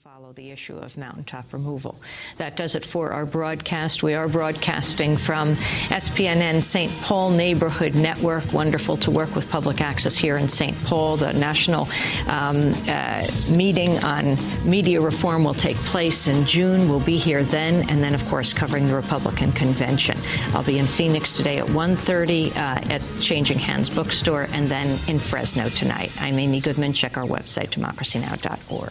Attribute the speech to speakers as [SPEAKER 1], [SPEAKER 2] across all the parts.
[SPEAKER 1] follow the issue of mountaintop removal. That does it for our broadcast. We are broadcasting from SPNN St. Paul Neighborhood Network. Wonderful to work with public access here in St. Paul. The national meeting on media reform will take place in June. We'll be here then, and then, of course, covering the Republican convention. I'll be in Phoenix today at 1:30 at Changing Hands Bookstore, and then in Fresno tonight. I'm Amy Goodman. Check our website, democracynow.org.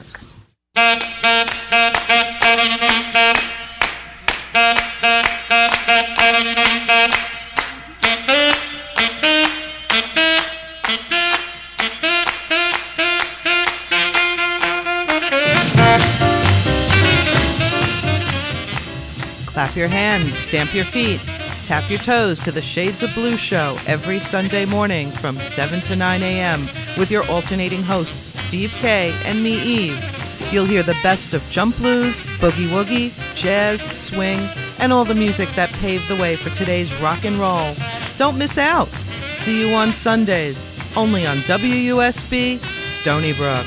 [SPEAKER 2] Clap your hands, stamp your feet, tap your toes to the Shades of Blue show every Sunday morning from 7 to 9 a.m. with your alternating hosts, Steve Kay and me, Eve. You'll hear the best of jump blues, boogie woogie, jazz, swing, and all the music that paved the way for today's rock and roll. Don't miss out. See you on Sundays, only on WUSB Stony Brook.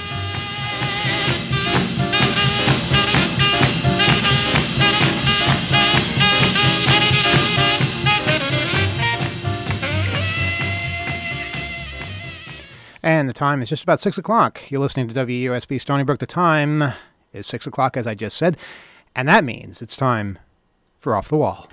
[SPEAKER 3] And the time is just about 6 o'clock. You're listening to WUSB Stony Brook. The time is 6 o'clock, as I just said. And that means it's time for Off the Wall.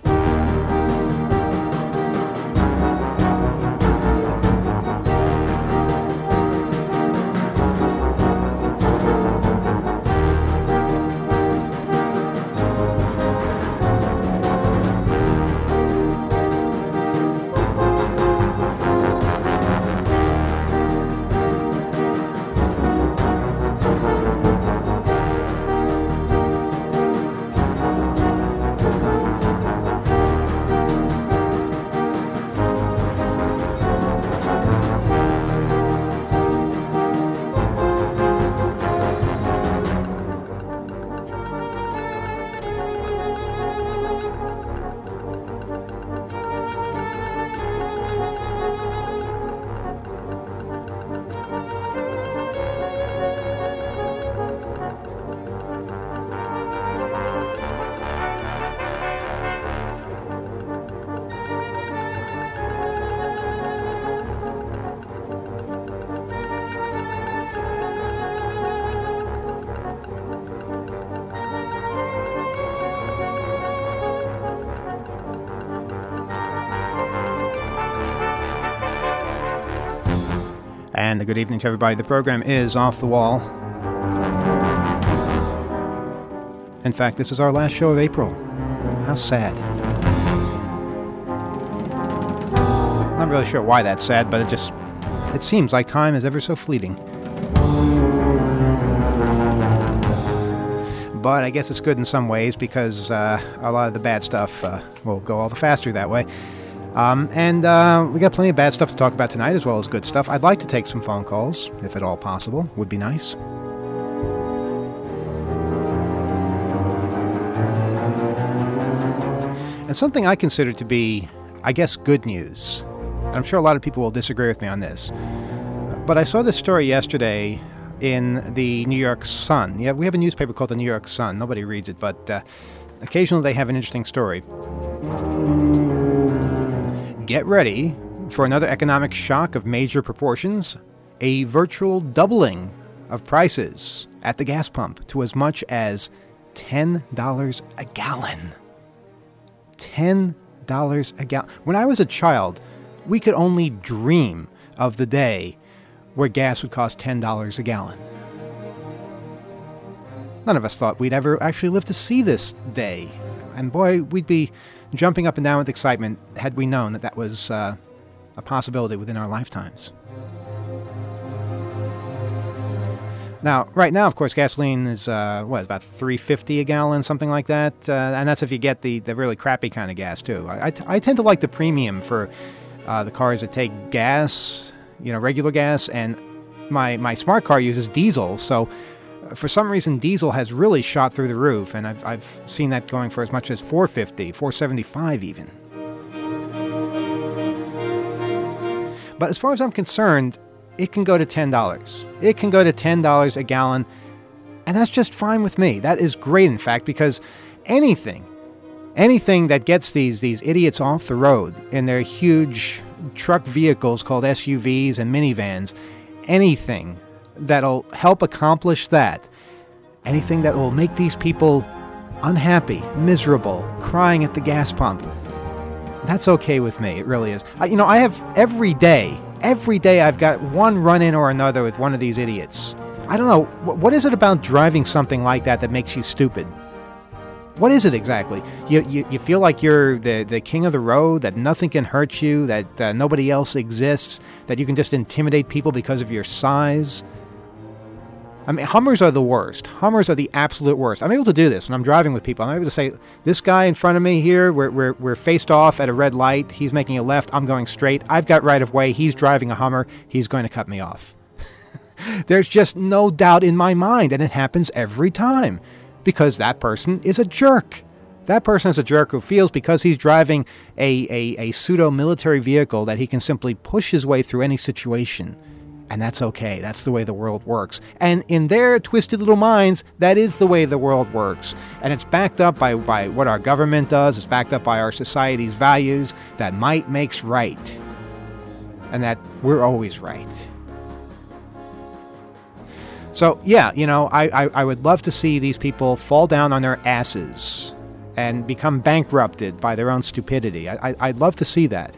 [SPEAKER 3] And a good evening to everybody. The program is Off the Wall. In fact, this is our last show of April. How sad. Not really sure why that's sad, but it seems like time is ever so fleeting. But I guess it's good in some ways because a lot of the bad stuff will go all the faster that way. We got plenty of bad stuff to talk about tonight as well as good stuff. I'd like to take some phone calls, if at all possible. Would be nice. And something I consider to be, I guess, good news. And I'm sure a lot of people will disagree with me on this. But I saw this story yesterday in the New York Sun. Yeah, we have a newspaper called the New York Sun. Nobody reads it, but occasionally they have an interesting story. Get ready for another economic shock of major proportions, a virtual doubling of prices at the gas pump to as much as $10 a gallon. $10 a gallon. When I was a child, we could only dream of the day where gas would cost $10 a gallon. None of us thought we'd ever actually live to see this day. And boy, we'd be jumping up and down with excitement had we known that that was a possibility within our lifetimes. Now, right now, of course, gasoline is, about $3.50 a gallon, something like that. And that's if you get the really crappy kind of gas, too. I tend to like the premium for the cars that take gas, regular gas, and my smart car uses diesel, so for some reason, diesel has really shot through the roof, and I've seen that going for as much as $4.50, $4.75 even. But as far as I'm concerned, it can go to $10. It can go to $10 a gallon And that's just fine with me. That is great, in fact, because anything that gets these idiots off the road in their huge truck vehicles called SUVs and minivans, anything that'll help accomplish that, anything that will make these people unhappy, miserable, crying at the gas pump, that's okay with me. It really is. I have every day I've got one run-in or another with one of these idiots. I don't know, what is it about driving something like that makes you stupid? What is it exactly? You feel like you're the king of the road, that nothing can hurt you, that nobody else exists, that you can just intimidate people because of your size? I mean, Hummers are the worst. Hummers are the absolute worst. I'm able to do this when I'm driving with people. I'm able to say, this guy in front of me here, we're faced off at a red light. He's making a left. I'm going straight. I've got right of way. He's driving a Hummer. He's going to cut me off. There's just no doubt in my mind, and it happens every time. Because that person is a jerk. That person is a jerk who feels because he's driving a pseudo-military vehicle that he can simply push his way through any situation. And that's okay. That's the way the world works. And in their twisted little minds, that is the way the world works. And it's backed up by what our government does. It's backed up by our society's values, that might makes right. And that we're always right. So, yeah, I would love to see these people fall down on their asses and become bankrupted by their own stupidity. I'd love to see that.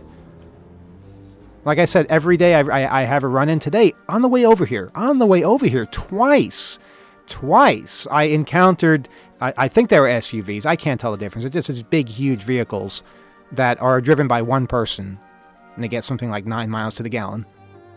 [SPEAKER 3] Like I said, every day I have a run-in. Today, on the way over here, twice, I encountered, I think they were SUVs. I can't tell the difference. It's just these big, huge vehicles that are driven by one person, and they get something like 9 miles to the gallon.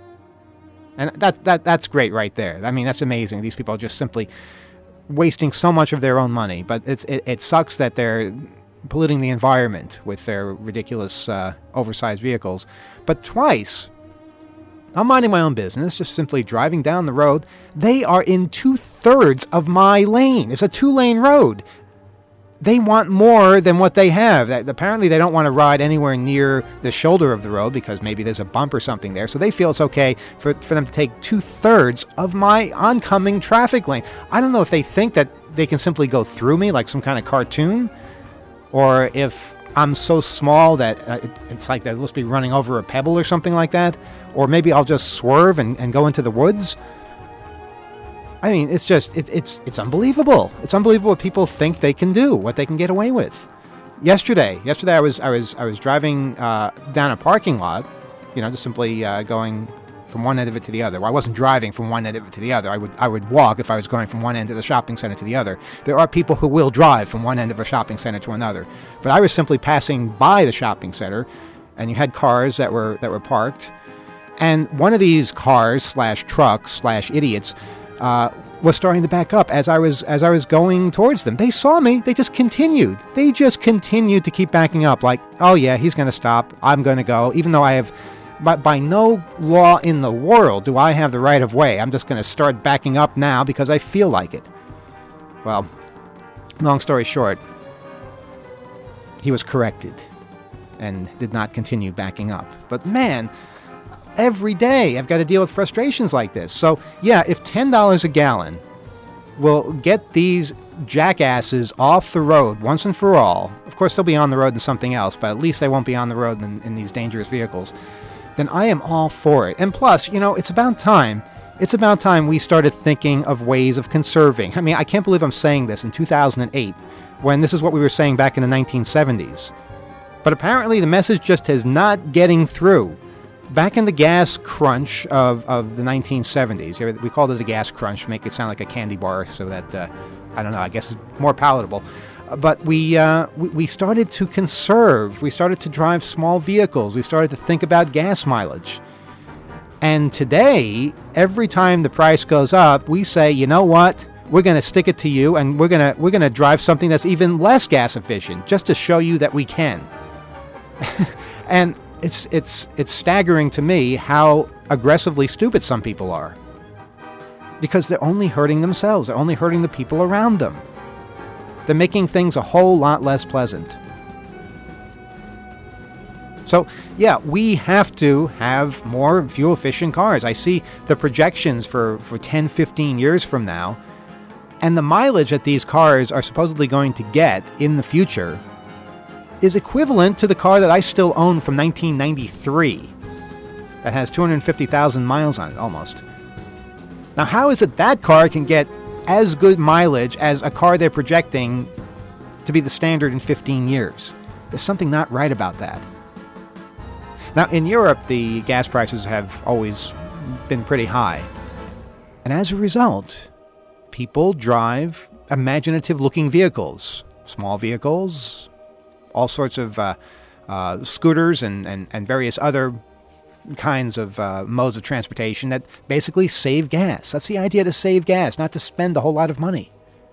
[SPEAKER 3] And that's great right there. I mean, that's amazing. These people are just simply wasting so much of their own money. But it sucks that they're polluting the environment with their ridiculous oversized vehicles. But twice, I'm minding my own business, just simply driving down the road. They are in 2/3 of my lane. It's a 2-lane road. They want more than what they have. Apparently, they don't want to ride anywhere near the shoulder of the road because maybe there's a bump or something there. So they feel it's okay for them to take 2/3 of my oncoming traffic lane. I don't know if they think that they can simply go through me like some kind of cartoon, or if I'm so small that it's like they'll just be running over a pebble or something like that. Or maybe I'll just swerve and go into the woods. I mean, it's just, it's unbelievable. It's unbelievable what people think they can do, what they can get away with. Yesterday I was driving down a parking lot, just simply going from one end of it to the other. Well, I wasn't driving from one end of it to the other. I would walk if I was going from one end of the shopping center to the other. There are people who will drive from one end of a shopping center to another. But I was simply passing by the shopping center, and you had cars that were parked. And one of these cars / trucks / idiots was starting to back up as I was going towards them. They saw me. They just continued. To keep backing up. Like, oh yeah, he's going to stop. I'm going to go. Even though I have, by no law in the world do I have the right of way. I'm just going to start backing up now because I feel like it. Well, long story short, he was corrected and did not continue backing up. But man, every day I've got to deal with frustrations like this. So yeah, if $10 a gallon will get these jackasses off the road once and for all, of course they'll be on the road in something else, but at least they won't be on the road in these dangerous vehicles, then I am all for it. And plus, it's about time. It's about time we started thinking of ways of conserving. I mean, I can't believe I'm saying this in 2008, when this is what we were saying back in the 1970s. But apparently the message just is not getting through. Back in the gas crunch of the 1970s, we called it a gas crunch, make it sound like a candy bar so that, I don't know, I guess it's more palatable. But we started to conserve. We started to drive small vehicles. We started to think about gas mileage. And today, every time the price goes up, we say, you know what? We're going to stick it to you, and we're going to drive something that's even less gas efficient, just to show you that we can. And it's staggering to me how aggressively stupid some people are. Because they're only hurting themselves. They're only hurting the people around them. They're making things a whole lot less pleasant. So, yeah, we have to have more fuel-efficient cars. I see the projections for 10, 15 years from now. And the mileage that these cars are supposedly going to get in the future is equivalent to the car that I still own from 1993 that has 250,000 miles on it, almost. Now, how is it that car can get as good mileage as a car they're projecting to be the standard in 15 years? There's something not right about that. Now, in Europe, the gas prices have always been pretty high. And as a result, people drive imaginative-looking vehicles, small vehicles, all sorts of scooters and various other kinds of modes of transportation that basically save gas. That's the idea, to save gas, not to spend a whole lot of money.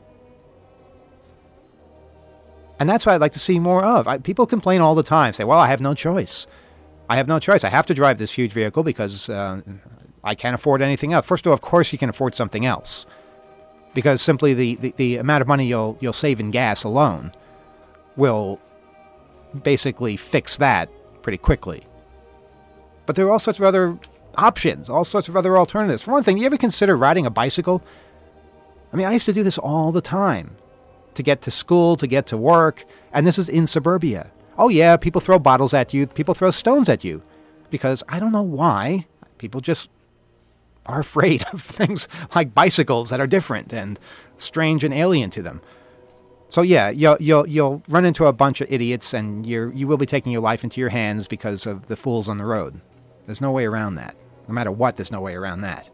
[SPEAKER 3] And that's what I'd like to see more of. People complain all the time, say, well, I have no choice. I have no choice. I have to drive this huge vehicle because I can't afford anything else. First of all, of course, you can afford something else, because simply the amount of money you'll save in gas alone will basically fix that pretty quickly. But there are all sorts of other options, all sorts of other alternatives. For one thing, do you ever consider riding a bicycle? I mean, I used to do this all the time to get to school, to get to work, and this is in suburbia. Oh yeah, people throw bottles at you, people throw stones at you, because I don't know why, people just are afraid of things like bicycles that are different and strange and alien to them. So yeah, you'll run into a bunch of idiots, and you will be taking your life into your hands because of the fools on the road. There's no way around that. No matter what, there's no way around that.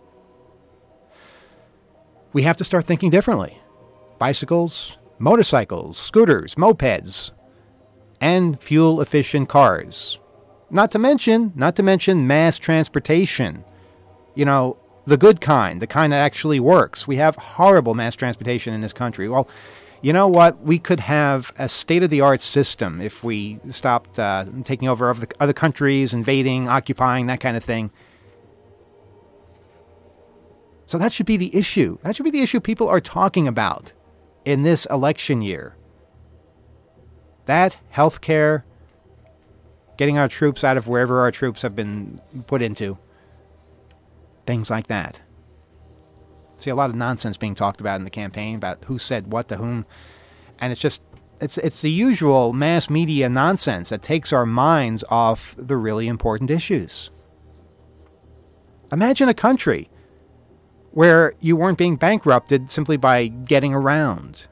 [SPEAKER 3] We have to start thinking differently. Bicycles, motorcycles, scooters, mopeds, and fuel-efficient cars. Not to mention mass transportation. You know, the good kind, the kind that actually works. We have horrible mass transportation in this country. Well, you know what? We could have a state-of-the-art system if we stopped taking over other countries, invading, occupying, that kind of thing. So that should be the issue. That should be the issue people are talking about in this election year. That, healthcare, getting our troops out of wherever our troops have been put into, things like that. See a lot of nonsense being talked about in the campaign about who said what to whom, and it's the usual mass media nonsense that takes our minds off the really important issues. Imagine a country where you weren't being bankrupted simply by getting around.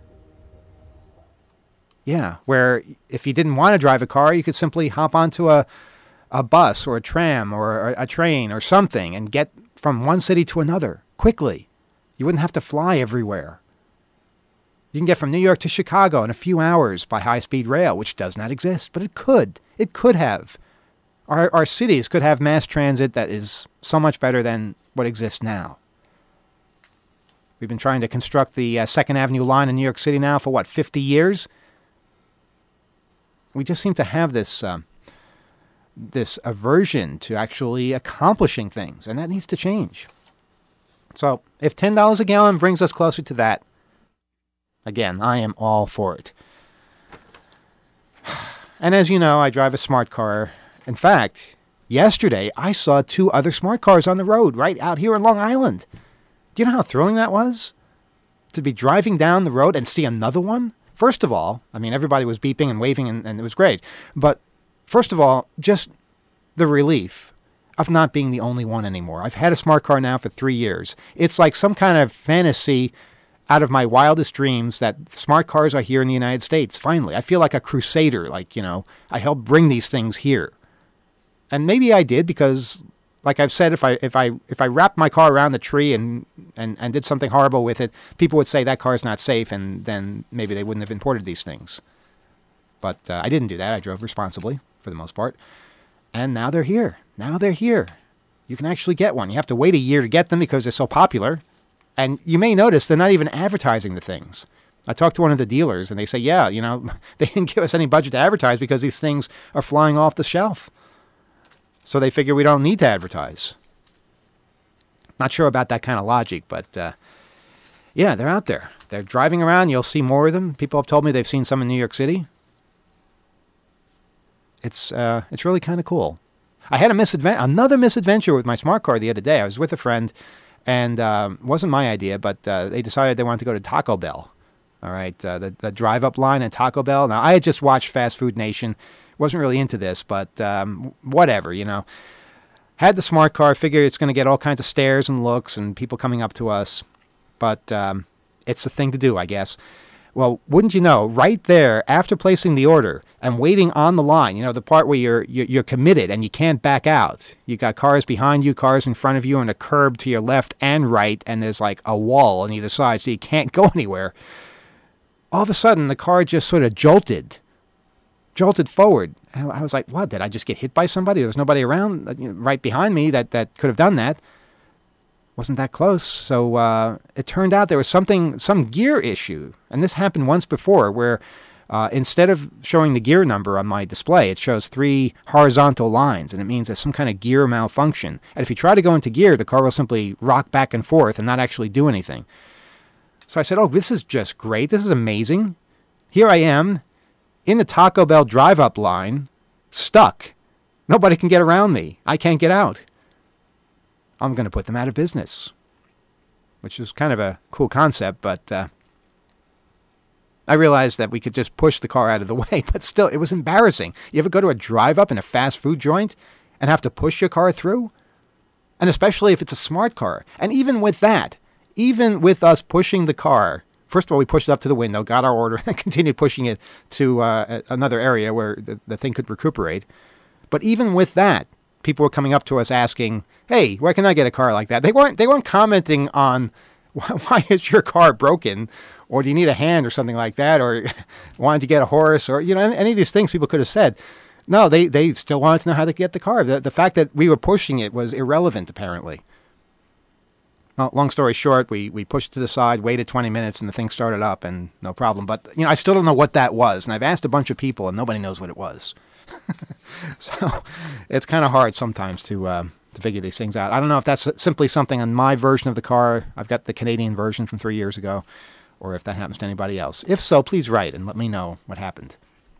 [SPEAKER 3] Yeah, where if you didn't want to drive a car, you could simply hop onto a bus or a tram or a train or something and get from one city to another quickly. You wouldn't have to fly everywhere. You can get from New York to Chicago in a few hours by high-speed rail, which does not exist, but it could. It could have. Our cities could have mass transit that is so much better than what exists now. We've been trying to construct the 2nd Avenue line in New York City now for, 50 years? We just seem to have this aversion to actually accomplishing things, and that needs to change. So if $10 a gallon brings us closer to that, again, I am all for it. And as you know, I drive a smart car. In fact, yesterday I saw 2 other smart cars on the road right out here in Long Island. Do you know how thrilling that was? To be driving down the road and see another one? First of all, I mean, everybody was beeping and waving, and it was great. But first of all, just the relief of not being the only one anymore. I've had a smart car now for 3 years. It's like some kind of fantasy out of my wildest dreams that smart cars are here in the United States, finally. I feel like a crusader, like, I helped bring these things here. And maybe I did because, like I've said, if I wrapped my car around the tree and did something horrible with it, people would say that car's not safe, and then maybe they wouldn't have imported these things. But I didn't do that. I drove responsibly, for the most part. And now they're here. You can actually get one. You have to wait a year to get them because they're so popular. And you may notice they're not even advertising the things. I talked to one of the dealers, and they say, yeah, they didn't give us any budget to advertise because these things are flying off the shelf. So they figure we don't need to advertise. Not sure about that kind of logic, but yeah, they're out there. They're driving around. You'll see more of them. People have told me they've seen some in New York City. It's really kind of cool. I had another misadventure with my smart car the other day. I was with a friend, And it wasn't my idea, but they decided they wanted to go to Taco Bell. All right, the drive-up line at Taco Bell. Now, I had just watched Fast Food Nation. Wasn't really into this, but whatever, you know. Had the smart car, figured it's going to get all kinds of stares and looks and people coming up to us. But it's the thing to do, I guess. Well, wouldn't you know, right there, after placing the order and waiting on the line, you know, the part where you're committed and you can't back out. You got cars behind you, cars in front of you, and a curb to your left and right, and there's like a wall on either side, so you can't go anywhere. All of a sudden, the car just sort of jolted forward. And I was like, what, did I just get hit by somebody? There was nobody around right behind me that could have done that. Wasn't that close. So it turned out there was some gear issue. And this happened once before where instead of showing the gear number on my display, it shows 3 horizontal lines. And it means there's some kind of gear malfunction. And if you try to go into gear, the car will simply rock back and forth and not actually do anything. So I said, oh, this is just great. This is amazing. Here I am in the Taco Bell drive-up line, stuck. Nobody can get around me. I can't get out. I'm going to put them out of business, which is kind of a cool concept, but I realized that we could just push the car out of the way, but still, it was embarrassing. You ever go to a drive-up in a fast food joint and have to push your car through? And especially if it's a smart car. And even with that, even with us pushing the car, first of all, we pushed it up to the window, got our order, and continued pushing it to another area where the thing could recuperate. But even with that, people were coming up to us asking, hey, where can I get a car like that? They weren't commenting on why is your car broken, or do you need a hand or something like that, or wanted to get a horse, or any of these things people could have said. No, they still wanted to know how to get the car. The fact that we were pushing it was irrelevant, apparently. Well, long story short, we pushed it to the side, waited 20 minutes, and the thing started up, and no problem. But, I still don't know what that was, and I've asked a bunch of people, and nobody knows what it was. So it's kind of hard sometimes to figure these things out. I don't know if that's simply something on my version of the car. I've got the Canadian version from 3 years ago, or if that happens to anybody else. If so, please write and let me know what happened.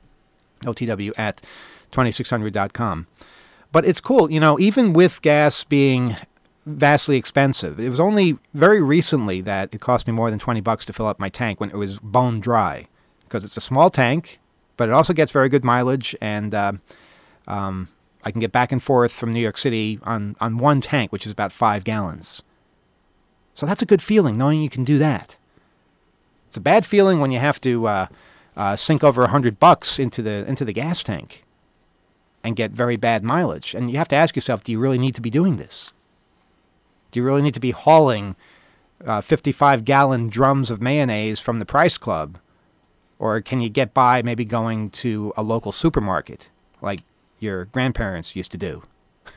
[SPEAKER 3] OTW@2600.com. But it's cool, even with gas being vastly expensive. It was only very recently that it cost me more than $20 to fill up my tank when it was bone dry, because it's a small tank, but it also gets very good mileage, and I can get back and forth from New York City on one tank, which is about 5 gallons. So that's a good feeling, knowing you can do that. It's a bad feeling when you have to sink over $100 into the gas tank and get very bad mileage. And you have to ask yourself, do you really need to be doing this? Do you really need to be hauling 55-gallon drums of mayonnaise from the Price Club? Or can you get by maybe going to a local supermarket like your grandparents used to do?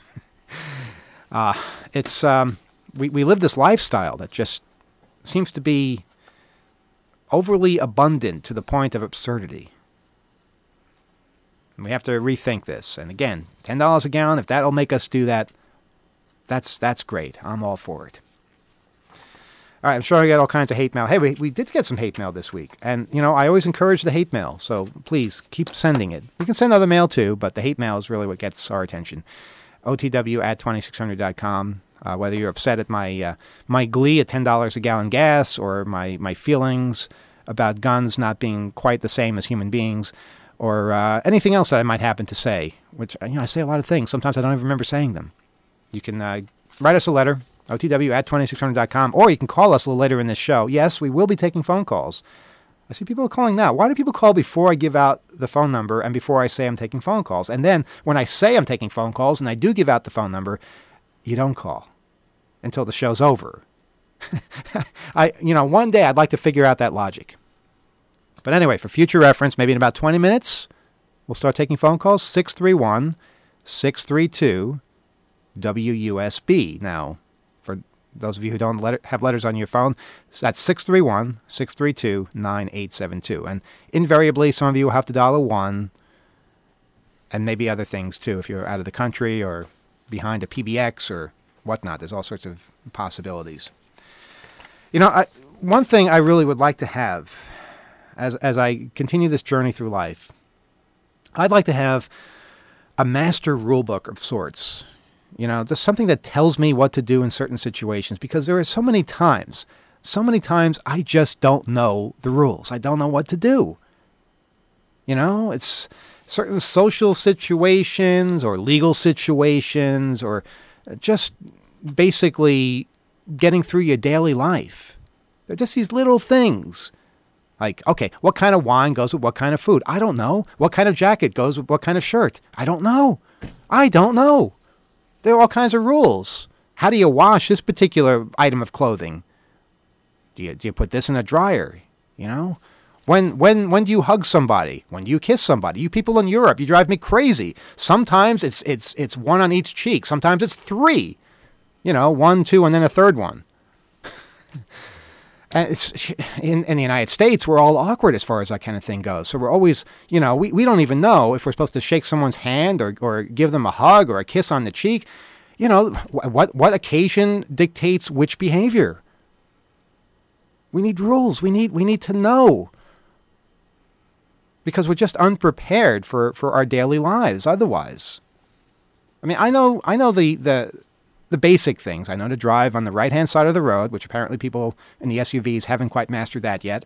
[SPEAKER 3] We live this lifestyle that just seems to be overly abundant to the point of absurdity. And we have to rethink this. And again, $10 a gallon, if that'll make us do that, that's great. I'm all for it. All right, I'm sure I got all kinds of hate mail. Hey, we did get some hate mail this week. And, I always encourage the hate mail. So please keep sending it. You can send other mail too, but the hate mail is really what gets our attention. OTW@2600.com. Whether you're upset at my glee at $10 a gallon gas, or my feelings about guns not being quite the same as human beings, or anything else that I might happen to say, which, I say a lot of things. Sometimes I don't even remember saying them. You can write us a letter, OTW@2600.com, or you can call us a little later in this show. Yes, we will be taking phone calls. I see people calling now. Why do people call before I give out the phone number and before I say I'm taking phone calls? And then when I say I'm taking phone calls and I do give out the phone number, you don't call until the show's over. One day I'd like to figure out that logic. But anyway, for future reference, maybe in about 20 minutes, we'll start taking phone calls. 631-632-WUSB. Now, for those of you who don't have letters on your phone, that's 631-632-9872. And invariably, some of you will have to dial a 1, and maybe other things too, if you're out of the country or behind a PBX or whatnot. There's all sorts of possibilities. One thing I really would like to have as I continue this journey through life, I'd like to have a master rule book of sorts. You know, just something that tells me what to do in certain situations, because there are so many times I just don't know the rules. I don't know what to do. You know, it's certain social situations or legal situations or just basically getting through your daily life. They're just these little things. Like, okay, what kind of wine goes with what kind of food? I don't know. What kind of jacket goes with what kind of shirt? I don't know. There are all kinds of rules. How do you wash this particular item of clothing? Do you put this in a dryer? You know? When do you hug somebody? When do you kiss somebody? You people in Europe, you drive me crazy. Sometimes it's one on each cheek. Sometimes it's three. You know, 1, 2, and then a third one. And it's in the United States, we're all awkward as far as that kind of thing goes. So we're always, you know, we don't even know if we're supposed to shake someone's hand or give them a hug or a kiss on the cheek. You know, what occasion dictates which behavior? We need rules. We need to know. Because we're just unprepared for our daily lives otherwise. I mean, I know the basic things. I know to drive on the right-hand side of the road, which apparently people in the SUVs haven't quite mastered that yet.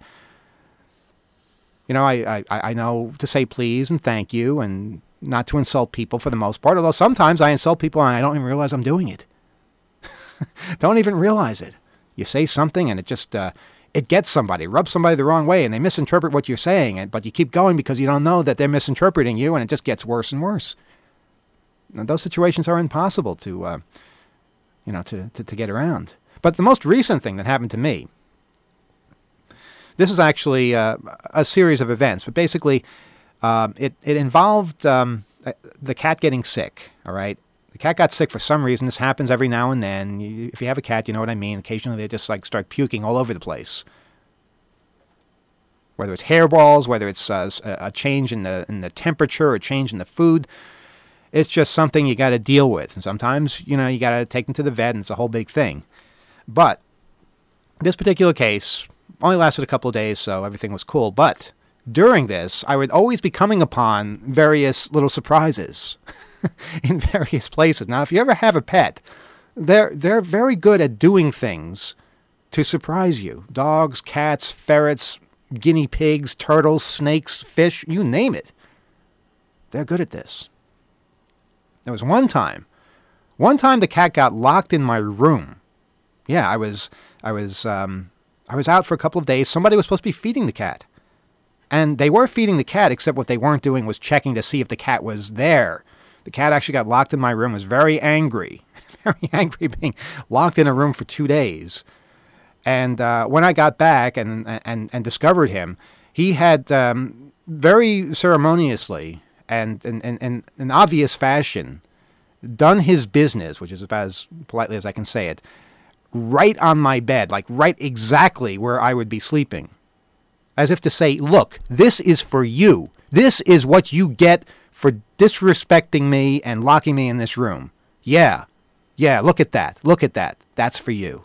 [SPEAKER 3] You know, I know to say please and thank you and not to insult people for the most part, although sometimes I insult people and I don't even realize I'm doing it. Don't even realize it. You say something and it just, it gets somebody, rubs somebody the wrong way, and they misinterpret what you're saying, but you keep going because you don't know that they're misinterpreting you, and it just gets worse and worse. Now, those situations are impossible to get around. But the most recent thing that happened to me, this is actually a series of events, but basically it involved the cat getting sick, all right? The cat got sick for some reason. This happens every now and then. If you have a cat, you know what I mean. Occasionally they just like start puking all over the place. Whether it's hairballs, whether it's a change in the temperature, a change in the food, it's just something you got to deal with. And sometimes, you know, you got to take them to the vet, and it's a whole big thing. But this particular case only lasted a couple of days, so everything was cool. But during this, I would always be coming upon various little surprises in various places. Now, if you ever have a pet, they're very good at doing things to surprise you. Dogs, cats, ferrets, guinea pigs, turtles, snakes, fish, you name it. They're good at this. There was one time the cat got locked in my room. Yeah, I was out for a couple of days. Somebody was supposed to be feeding the cat. And they were feeding the cat, except what they weren't doing was checking to see if the cat was there. The cat actually got locked in my room, was very angry being locked in a room for 2 days. And when I got back and discovered him, he had very ceremoniously and in an obvious fashion done his business, which is about as politely as I can say it, right on my bed, like right exactly where I would be sleeping. As if to say, look, this is for you. This is what you get for disrespecting me and locking me in this room. Yeah, look at that. That's for you.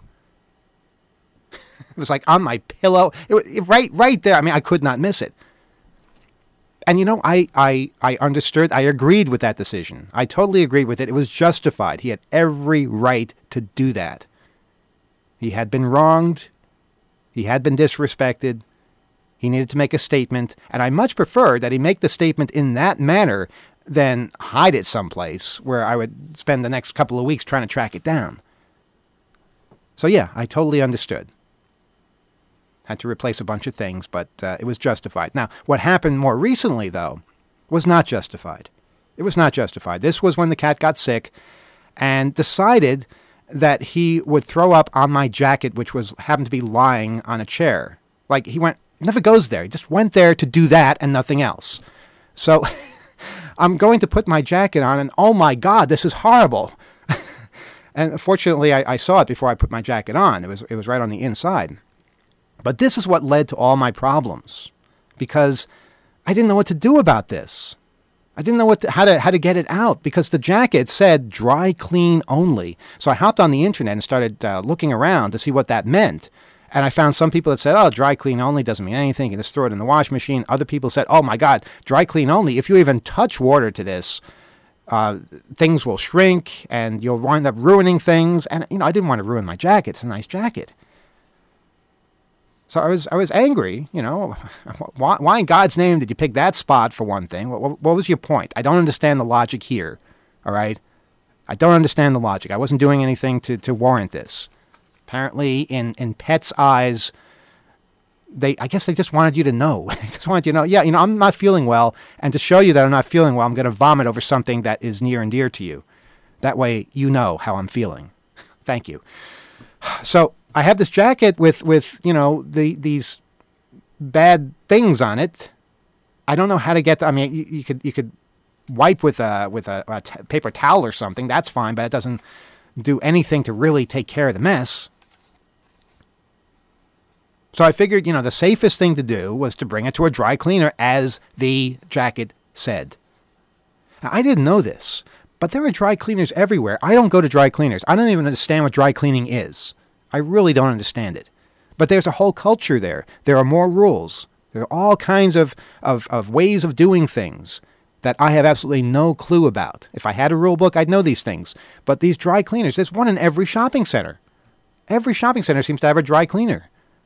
[SPEAKER 3] It was like on my pillow, right there. I mean, I could not miss it. And you know, I understood, I agreed with that decision. I totally agreed with it. It was justified. He had every right to do that. He had been wronged. He had been disrespected. He needed to make a statement, and I much prefer that he make the statement in that manner than hide it someplace where I would spend the next couple of weeks trying to track it down. So yeah, I totally understood. Had to replace a bunch of things, but it was justified. Now, what happened more recently, though, was not justified. It was not justified. This was when the cat got sick and decided that he would throw up on my jacket, which happened to be lying on a chair. Like, he never goes there. He just went there to do that and nothing else. So I'm going to put my jacket on, and oh my God, this is horrible. And fortunately, I saw it before I put my jacket on. It was right on the inside. But this is what led to all my problems, because I didn't know what to do about this. I didn't know how to get it out, because the jacket said dry clean only. So I hopped on the internet and started looking around to see what that meant. And I found some people that said, oh, dry clean only doesn't mean anything. You can just throw it in the washing machine. Other people said, oh, my God, dry clean only. If you even touch water to this, things will shrink and you'll wind up ruining things. And, I didn't want to ruin my jacket. It's a nice jacket. So I was angry, Why in God's name did you pick that spot for one thing? What was your point? I don't understand the logic here, all right? I don't understand the logic. I wasn't doing anything to warrant this. Apparently, in Pet's eyes, I guess they just wanted you to know. They just wanted you to know, yeah, I'm not feeling well, and to show you that I'm not feeling well, I'm going to vomit over something that is near and dear to you. That way, you know how I'm feeling. Thank you. So I have this jacket with these bad things on it. I don't know how to get that. I mean, you could wipe with a paper towel or something. That's fine, but it doesn't do anything to really take care of the mess. So I figured, the safest thing to do was to bring it to a dry cleaner, as the jacket said. Now, I didn't know this, but there are dry cleaners everywhere. I don't go to dry cleaners. I don't even understand what dry cleaning is. I really don't understand it. But there's a whole culture there. There are more rules. There are all kinds of ways of doing things that I have absolutely no clue about. If I had a rule book, I'd know these things. But these dry cleaners, there's one in every shopping center. Every shopping center seems to have a dry cleaner.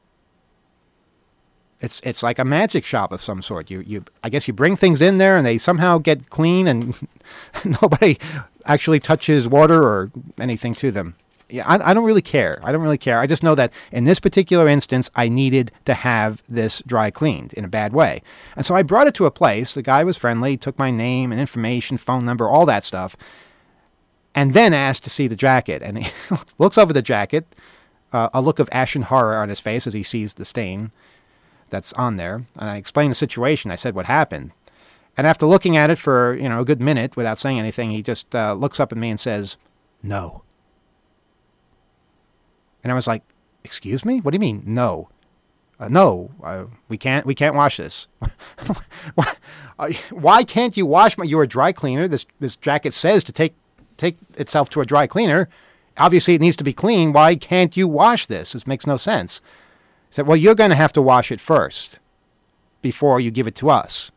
[SPEAKER 3] It's like a magic shop of some sort. I guess you bring things in there and they somehow get clean and nobody actually touches water or anything to them. Yeah, I don't really care. I just know that in this particular instance, I needed to have this dry cleaned in a bad way. And so I brought it to a place. The guy was friendly, took my name and information, phone number, all that stuff, and then asked to see the jacket. And he looks over the jacket, a look of ashen horror on his face as he sees the stain that's on there. And I explained the situation. I said what happened. And after looking at it for, a good minute without saying anything, he just looks up at me and says, "No." And I was like, "Excuse me? What do you mean, no?" No, we can't wash this. Why can't you wash you're a dry cleaner. This jacket says to take itself to a dry cleaner. Obviously, it needs to be clean. Why can't you wash this? This makes no sense. I said, "Well, you're going to have to wash it first before you give it to us."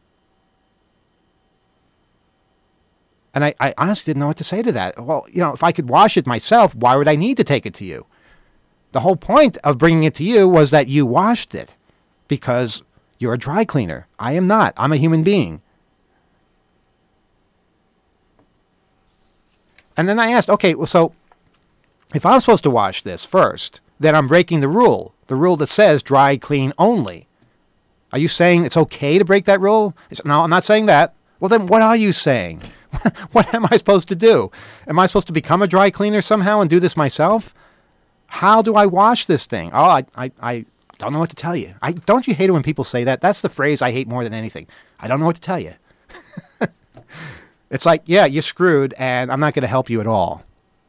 [SPEAKER 3] And I honestly didn't know what to say to that. Well, if I could wash it myself, why would I need to take it to you? The whole point of bringing it to you was that you washed it because you're a dry cleaner. I am not. I'm a human being. And then I asked, okay, well, so if I'm supposed to wash this first, then I'm breaking the rule that says dry clean only. Are you saying it's okay to break that rule? No, I'm not saying that. Well, then what are you saying? What am I supposed to do? Am I supposed to become a dry cleaner somehow and do this myself? How do I wash this thing? Oh, I don't know what to tell you. Don't you hate it when people say that? That's the phrase I hate more than anything. I don't know what to tell you. It's like, yeah, you're screwed, and I'm not going to help you at all.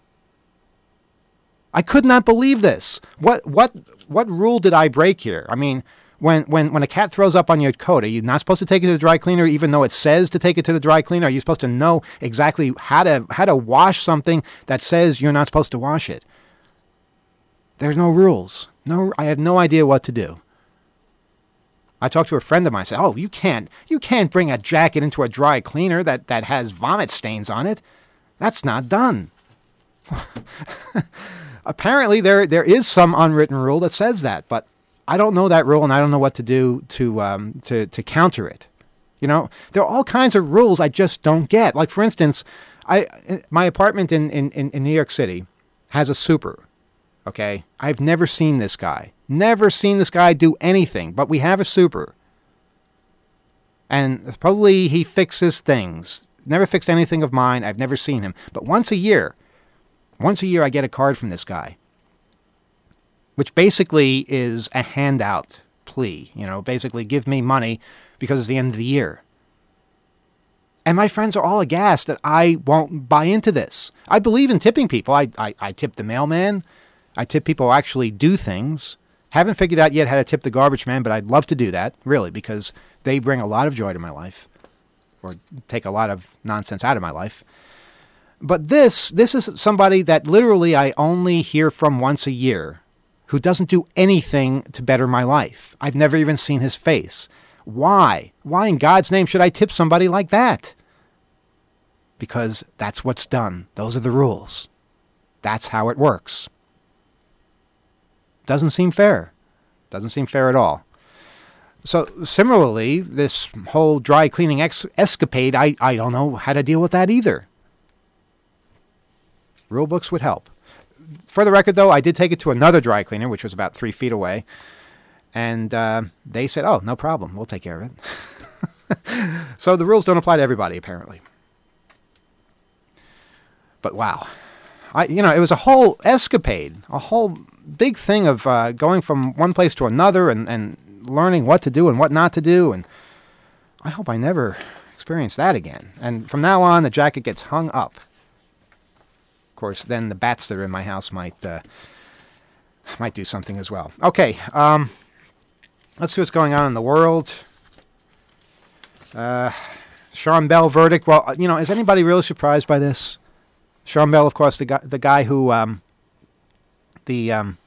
[SPEAKER 3] I could not believe this. What rule did I break here? I mean, when a cat throws up on your coat, are you not supposed to take it to the dry cleaner, even though it says to take it to the dry cleaner? Are you supposed to know exactly how to wash something that says you're not supposed to wash it? There's no rules. No, I have no idea what to do. I talked to a friend of mine. I said, "Oh, you can't bring a jacket into a dry cleaner that has vomit stains on it. That's not done." Apparently, there is some unwritten rule that says that, but I don't know that rule, and I don't know what to do to counter it. There are all kinds of rules I just don't get. Like, for instance, my apartment in New York City has a super. Okay, I've never seen this guy. Never seen this guy do anything, but we have a super. And supposedly he fixes things. Never fixed anything of mine. I've never seen him. But once a year I get a card from this guy, which basically is a handout plea. Basically give me money because it's the end of the year. And my friends are all aghast that I won't buy into this. I believe in tipping people. I tip the mailman. I tip people who actually do things. Haven't figured out yet how to tip the garbage man, but I'd love to do that, really, because they bring a lot of joy to my life, or take a lot of nonsense out of my life. But this is somebody that literally I only hear from once a year, who doesn't do anything to better my life. I've never even seen his face. Why? Why in God's name should I tip somebody like that? because that's what's done. Those are the rules. That's how it works. Doesn't seem fair. Doesn't seem fair at all. So similarly, this whole dry cleaning escapade, I don't know how to deal with that either. Rule books would help. For the record, though, I did take it to another dry cleaner, which was about 3 feet away. And they said, oh, no problem. We'll take care of it. So the rules don't apply to everybody, apparently. But wow. It was a whole escapade, a whole big thing of going from one place to another and learning what to do and what not to do. And I hope I never experience that again. And from now on, the jacket gets hung up. Of course, then the bats that are in my house might do something as well. Okay, let's see what's going on in the world. Sean Bell verdict. Well, is anybody really surprised by this? Sean Bell, of course, the guy who the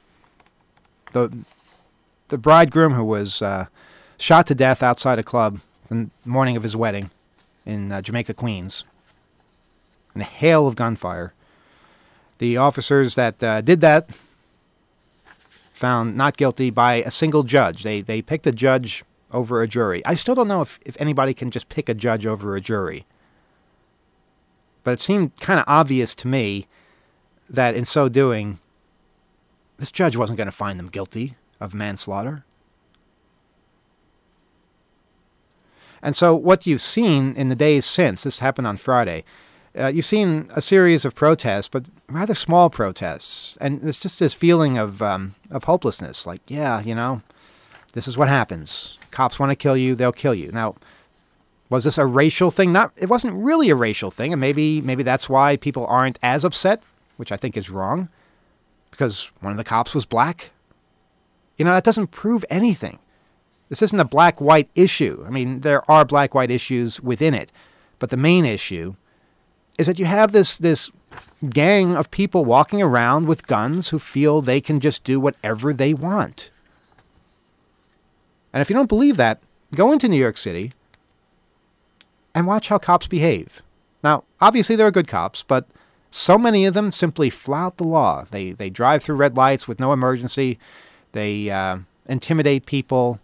[SPEAKER 3] bridegroom who was shot to death outside a club the morning of his wedding in Jamaica, Queens, in a hail of gunfire. The officers that did that found not guilty by a single judge. They picked a judge over a jury. I still don't know if anybody can just pick a judge over a jury. But it seemed kind of obvious to me that in so doing, this judge wasn't going to find them guilty of manslaughter. And so what you've seen in the days since, this happened on Friday, you've seen a series of protests, but rather small protests. And it's just this feeling of hopelessness. Like, this is what happens. Cops want to kill you, they'll kill you. Now, was this a racial thing? It wasn't really a racial thing, and maybe that's why people aren't as upset, which I think is wrong, because one of the cops was black. That doesn't prove anything. This isn't a black-white issue. I mean, there are black-white issues within it, but the main issue is that you have this gang of people walking around with guns who feel they can just do whatever they want. And if you don't believe that, go into New York City and watch how cops behave. Now, obviously there are good cops, but so many of them simply flout the law. They drive through red lights with no emergency. They intimidate people.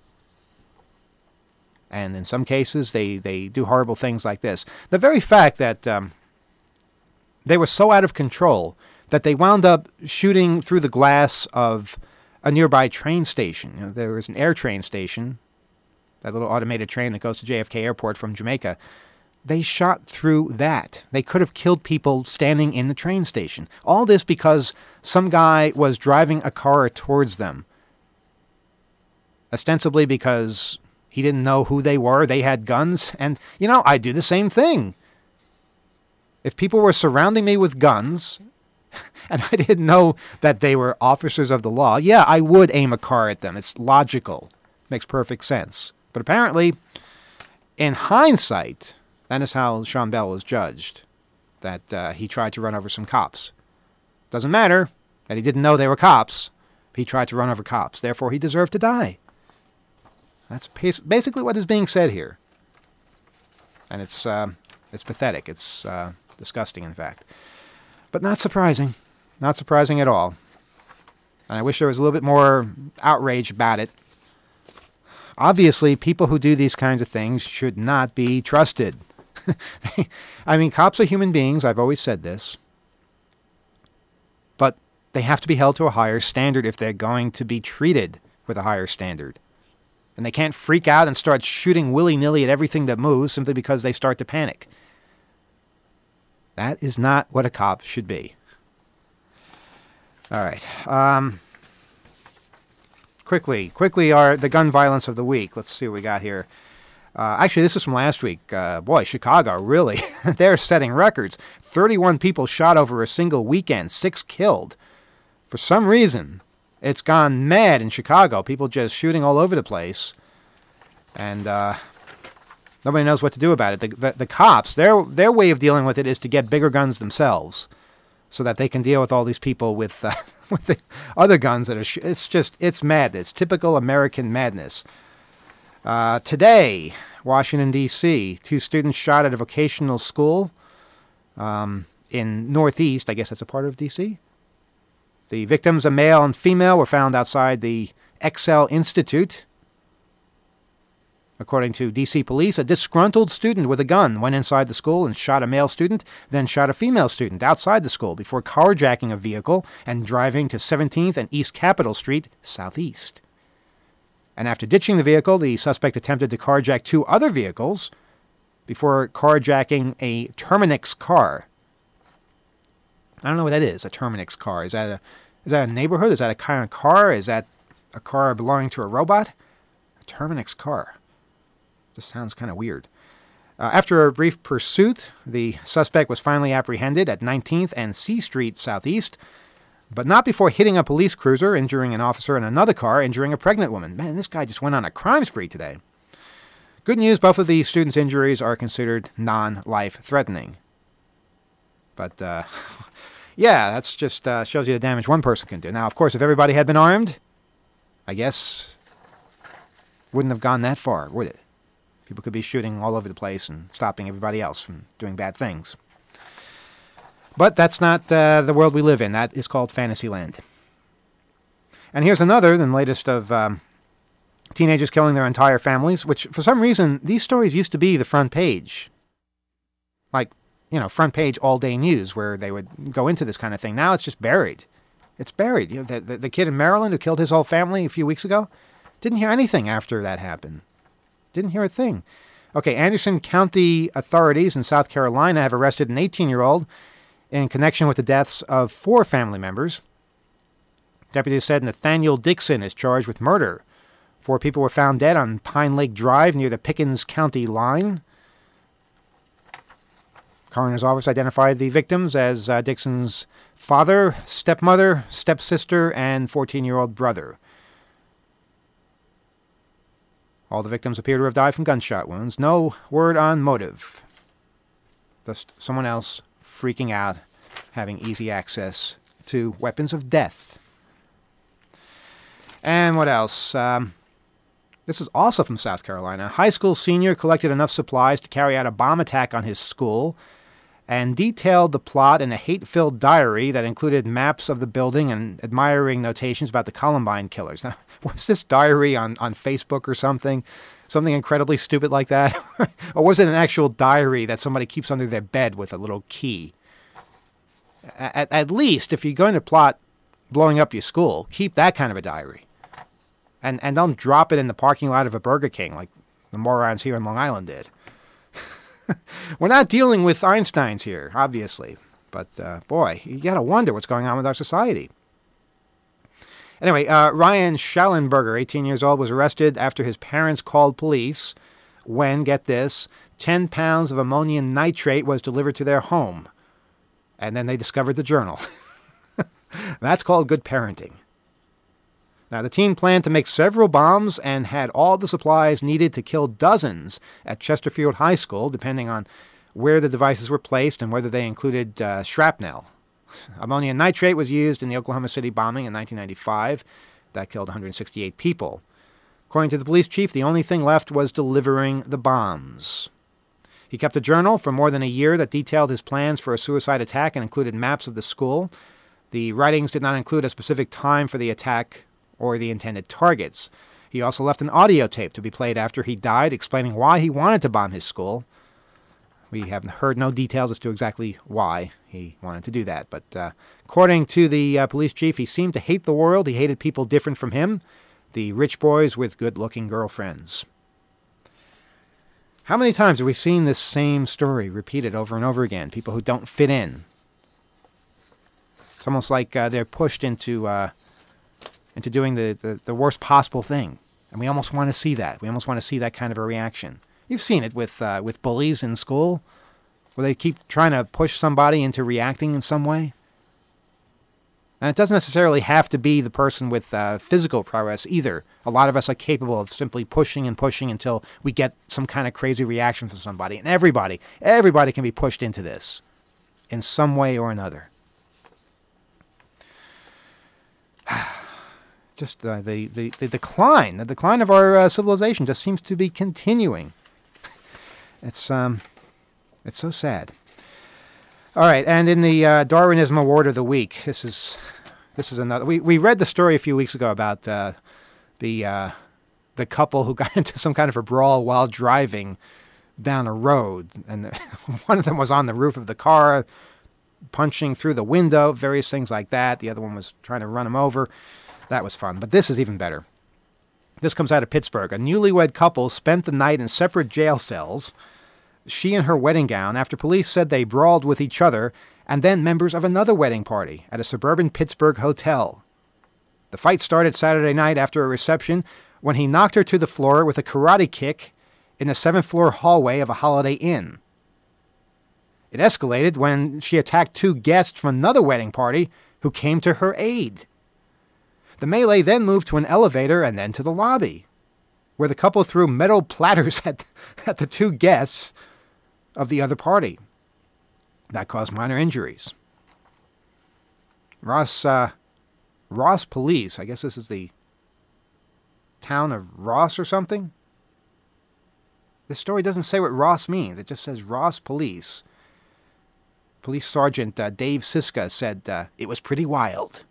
[SPEAKER 3] And in some cases, they do horrible things like this. The very fact that they were so out of control that they wound up shooting through the glass of a nearby train station. There was an air train station, that little automated train that goes to JFK Airport from Jamaica. They shot through that. They could have killed people standing in the train station. All this because some guy was driving a car towards them. Ostensibly because he didn't know who they were. They had guns. And, I'd do the same thing. If people were surrounding me with guns and I didn't know that they were officers of the law, yeah, I would aim a car at them. It's logical. Makes perfect sense. But apparently, in hindsight, that is how Sean Bell was judged, that he tried to run over some cops. Doesn't matter that he didn't know they were cops. He tried to run over cops. Therefore, he deserved to die. That's basically what is being said here. And it's pathetic. It's disgusting, in fact. But not surprising. Not surprising at all. And I wish there was a little bit more outrage about it. Obviously, people who do these kinds of things should not be trusted. I mean, cops are human beings. I've always said this. But they have to be held to a higher standard if they're going to be treated with a higher standard. And they can't freak out and start shooting willy-nilly at everything that moves simply because they start to panic. That is not what a cop should be. All right. Quickly are the gun violence of the week. Let's see what we got here. Actually, this is from last week. Boy, Chicago, really, they're setting records. 31 people shot over a single weekend, 6 killed. For some reason, it's gone mad in Chicago. People just shooting all over the place. And nobody knows what to do about it. The cops, their way of dealing with it is to get bigger guns themselves so that they can deal with all these people with the other guns that are... It's madness. Typical American madness. Today, Washington, D.C., 2 students shot at a vocational school in Northeast. I guess that's a part of D.C. The victims, a male and female, were found outside the Excel Institute. According to D.C. police, a disgruntled student with a gun went inside the school and shot a male student, then shot a female student outside the school before carjacking a vehicle and driving to 17th and East Capitol Street, southeast. And after ditching the vehicle, the suspect attempted to carjack 2 other vehicles before carjacking a Terminix car. I don't know what that is, a Terminix car. Is that a neighborhood? Is that a kind of car? Is that a car belonging to a robot? A Terminix car. This sounds kind of weird. After a brief pursuit, the suspect was finally apprehended at 19th and C Street Southeast, but not before hitting a police cruiser, injuring an officer, and another car, injuring a pregnant woman. Man, this guy just went on a crime spree today. Good news, both of the students' injuries are considered non-life-threatening. But, yeah, that's just shows you the damage one person can do. Now, of course, if everybody had been armed, I guess wouldn't have gone that far, would it? People could be shooting all over the place and stopping everybody else from doing bad things. But that's not the world we live in. That is called Fantasyland. And here's another, the latest of teenagers killing their entire families, which for some reason, these stories used to be the front page. Like, front page all-day news where they would go into this kind of thing. Now it's just buried. It's buried. The kid in Maryland who killed his whole family a few weeks ago, didn't hear anything after that happened. Didn't hear a thing. Okay, Anderson County authorities in South Carolina have arrested an 18-year-old in connection with the deaths of 4 family members. Deputies said Nathaniel Dixon is charged with murder. 4 people were found dead on Pine Lake Drive near the Pickens County line. Coroner's office identified the victims as Dixon's father, stepmother, stepsister, and 14-year-old brother. All the victims appear to have died from gunshot wounds. No word on motive. Just someone else freaking out, having easy access to weapons of death. And what else? This is also from South Carolina. A high school senior collected enough supplies to carry out a bomb attack on his school and detailed the plot in a hate-filled diary that included maps of the building and admiring notations about the Columbine killers. Now, was this diary on Facebook or something? Something incredibly stupid like that? Or was it an actual diary that somebody keeps under their bed with a little key? At least, if you're going to plot blowing up your school, keep that kind of a diary. And don't drop it in the parking lot of a Burger King like the morons here in Long Island did. We're not dealing with Einsteins here, obviously. But, boy, you got to wonder what's going on with our society. Anyway, Ryan Schallenberger, 18 years old, was arrested after his parents called police when, get this, 10 pounds of ammonium nitrate was delivered to their home. And then they discovered the journal. That's called good parenting. Now, the teen planned to make several bombs and had all the supplies needed to kill dozens at Chesterfield High School, depending on where the devices were placed and whether they included shrapnel. Ammonium nitrate was used in the Oklahoma City bombing in 1995. That killed 168 people. According to the police chief, the only thing left was delivering the bombs. He kept a journal for more than a year that detailed his plans for a suicide attack and included maps of the school. The writings did not include a specific time for the attack or the intended targets. He also left an audio tape to be played after he died, explaining why he wanted to bomb his school. We have heard no details as to exactly why he wanted to do that. But according to the police chief, he seemed to hate the world. He hated people different from him, the rich boys with good-looking girlfriends. How many times have we seen this same story repeated over and over again? People who don't fit in. It's almost like they're pushed into doing the worst possible thing. And we almost want to see that. We almost want to see that kind of a reaction. You've seen it with bullies in school, where they keep trying to push somebody into reacting in some way. And it doesn't necessarily have to be the person with physical prowess either. A lot of us are capable of simply pushing and pushing until we get some kind of crazy reaction from somebody. And everybody can be pushed into this in some way or another. Just the decline of our civilization just seems to be continuing. It's so sad. All right, and in the Darwinism Award of the Week, this is another. We read the story a few weeks ago about the couple who got into some kind of a brawl while driving down a road, and one of them was on the roof of the car, punching through the window, various things like that. The other one was trying to run him over. That was fun, but this is even better. This comes out of Pittsburgh. A newlywed couple spent the night in separate jail cells, she in her wedding gown, after police said they brawled with each other and then members of another wedding party at a suburban Pittsburgh hotel. The fight started Saturday night after a reception when he knocked her to the floor with a karate kick in the 7th-floor hallway of a Holiday Inn. It escalated when she attacked 2 guests from another wedding party who came to her aid. The melee then moved to an elevator and then to the lobby, where the couple threw metal platters at the 2 guests of the other party. That caused minor injuries. Ross Police, I guess this is the town of Ross or something. This story doesn't say what Ross means. It just says Ross Police. Police Sergeant Dave Siska said it was pretty wild.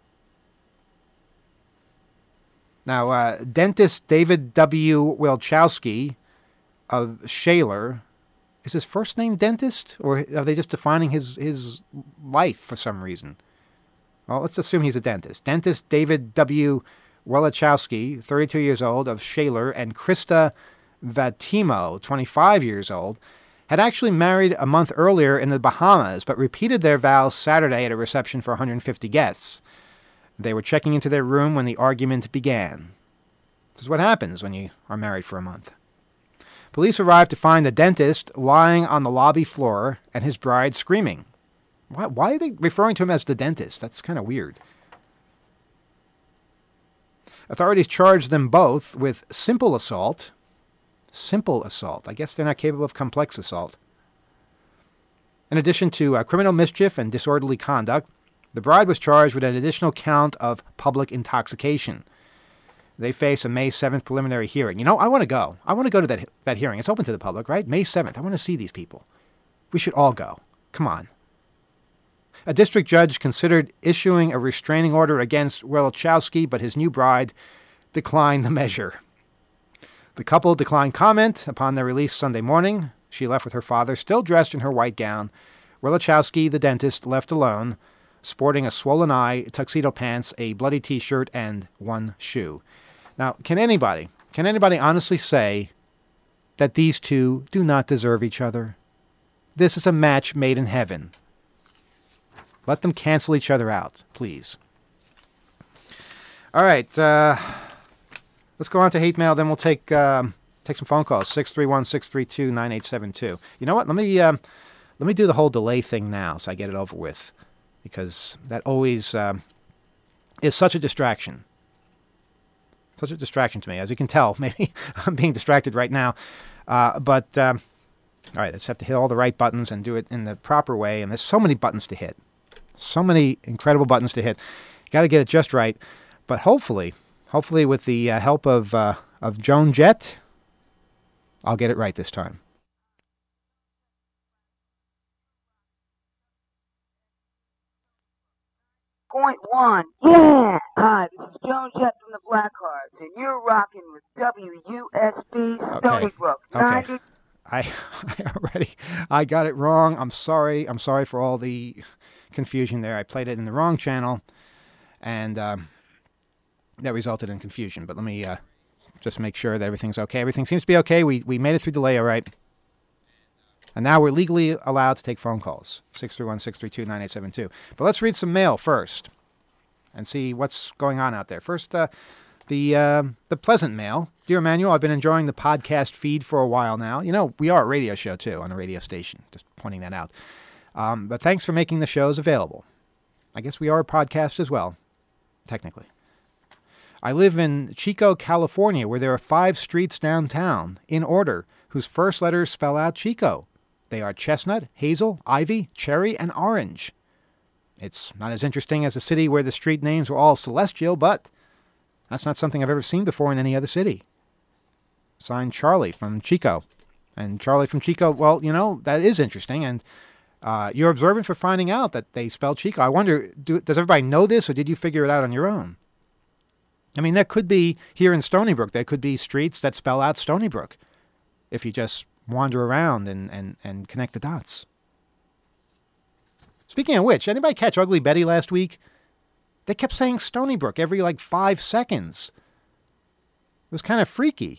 [SPEAKER 3] Now, dentist David W. Wilczowski of Shaler, is his first name Dentist? Or are they just defining his life for some reason? Well, let's assume he's a dentist. Dentist David W. Wilczowski, 32 years old, of Shaler, and Krista Vatimo, 25 years old, had actually married a month earlier in the Bahamas, but repeated their vows Saturday at a reception for 150 guests. They were checking into their room when the argument began. This is what happens when you are married for a month. Police arrived to find the dentist lying on the lobby floor and his bride screaming. Why are they referring to him as the dentist? That's kind of weird. Authorities charged them both with simple assault. Simple assault. I guess they're not capable of complex assault. In addition to criminal mischief and disorderly conduct, the bride was charged with an additional count of public intoxication. They face a May 7th preliminary hearing. You know, I want to go. I want to go to that hearing. It's open to the public, right? May 7th. I want to see these people. We should all go. Come on. A district judge considered issuing a restraining order against Wilczowski, but his new bride declined the measure. The couple declined comment upon their release Sunday morning. She left with her father, still dressed in her white gown. Wilczowski, the dentist, left alone, sporting a swollen eye, tuxedo pants, a bloody T-shirt, and 1 shoe. Now, can anybody honestly say that these two do not deserve each other? This is a match made in heaven. Let them cancel each other out, please. All right, let's go on to hate mail, then we'll take some phone calls, 631-632-9872. You know what? Let me do the whole delay thing now so I get it over with, because that always is such a distraction. Such a distraction to me. As you can tell, maybe I'm being distracted right now. But all right, I just have to hit all the right buttons and do it in the proper way. And there's so many buttons to hit. So many incredible buttons to hit. Got to get it just right. But hopefully with the help of Joan Jett, I'll get it right this time.
[SPEAKER 4] Point 1. Yeah! Hi, this is Joan Jett from the Blackhearts, and you're rocking with WUSB Stony Brook.
[SPEAKER 3] Okay. I got it wrong. I'm sorry. I'm sorry for all the confusion there. I played it in the wrong channel, and that resulted in confusion. But let me just make sure that everything's okay. Everything seems to be okay. We made it through delay all right. And now we're legally allowed to take phone calls, 631-632-9872. But let's read some mail first and see what's going on out there. First, the pleasant mail. Dear Emmanuel, I've been enjoying the podcast feed for a while now. You know, we are a radio show, too, on a radio station. Just pointing that out. But thanks for making the shows available. I guess we are a podcast as well, technically. I live in Chico, California, where there are 5 streets downtown, in order, whose first letters spell out Chico. They are Chestnut, Hazel, Ivy, Cherry, and Orange. It's not as interesting as a city where the street names were all celestial, but that's not something I've ever seen before in any other city. Signed, Charlie from Chico. And Charlie from Chico, well, you know, that is interesting, and You're observant for finding out that they spell Chico. I wonder, does everybody know this, or did you figure it out on your own? I mean, there could be, here in Stony Brook, there could be streets that spell out Stony Brook if you just wander around and connect the dots. Speaking of which, anybody catch Ugly Betty last week? They kept saying Stony Brook every 5 seconds. It was kind of freaky.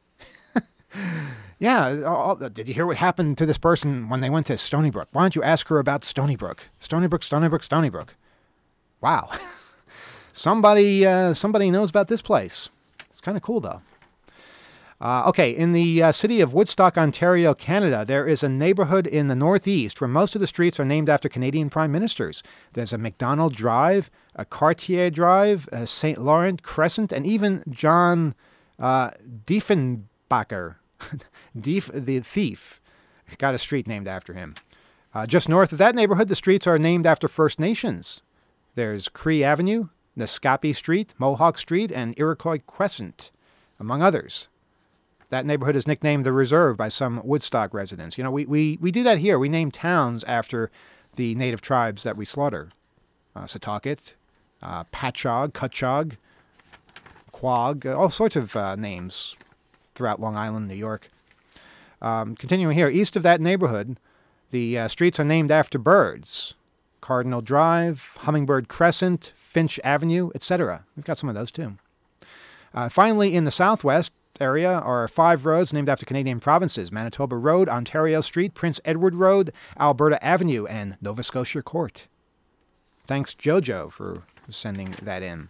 [SPEAKER 3] Yeah, did you hear what happened to this person when they went to Stony Brook? Why don't you ask her about Stony Brook? Stony Brook, Stony Brook, Stony Brook. Wow. Somebody knows about this place. It's kind of cool, though. Okay, in the city of Woodstock, Ontario, Canada, there is a neighborhood in the northeast where most of the streets are named after Canadian prime ministers. There's a McDonald Drive, a Cartier Drive, a St. Laurent Crescent, and even John Diefenbacher, the thief, got a street named after him. Just north of that neighborhood, the streets are named after First Nations. There's Cree Avenue, Nescapi Street, Mohawk Street, and Iroquois Crescent, among others. That neighborhood is nicknamed the Reserve by some Woodstock residents. You know, we do that here. We name towns after the native tribes that we slaughter. Setauket, Patchogue, Cutchogue, Quag, all sorts of names throughout Long Island, New York. Continuing here, east of that neighborhood, the streets are named after birds. Cardinal Drive, Hummingbird Crescent, Finch Avenue, etc. We've got some of those too. Finally, in the southwest area are 5 roads named after Canadian provinces: Manitoba Road, Ontario Street, Prince Edward Road, Alberta Avenue, and Nova Scotia Court. Thanks, Jojo, for sending that in.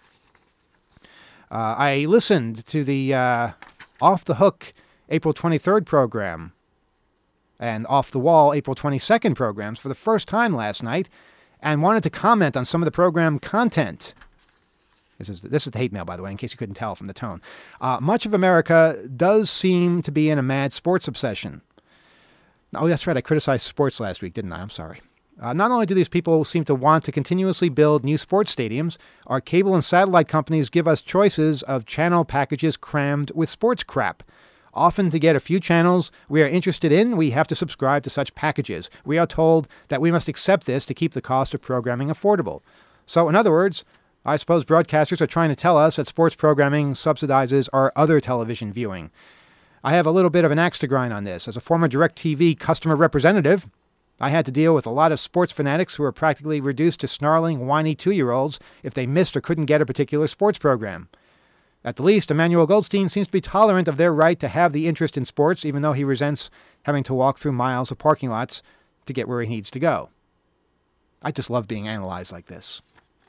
[SPEAKER 3] I listened to the Off the Hook April 23rd program and Off the Wall April 22nd programs for the first time last night and wanted to comment on some of the program content. This is the hate mail, by the way, in case you couldn't tell from the tone. Much of America does seem to be in a mad sports obsession. Oh, that's right. I criticized sports last week, didn't I? I'm sorry. Not only do these people seem to want to continuously build new sports stadiums, our cable and satellite companies give us choices of channel packages crammed with sports crap. Often to get a few channels we are interested in, we have to subscribe to such packages. We are told that we must accept this to keep the cost of programming affordable. So, in other words, I suppose broadcasters are trying to tell us that sports programming subsidizes our other television viewing. I have a little bit of an axe to grind on this. As a former DirecTV customer representative, I had to deal with a lot of sports fanatics who were practically reduced to snarling, whiny 2-year-olds if they missed or couldn't get a particular sports program. At the least, Emmanuel Goldstein seems to be tolerant of their right to have the interest in sports, even though he resents having to walk through miles of parking lots to get where he needs to go. I just love being analyzed like this.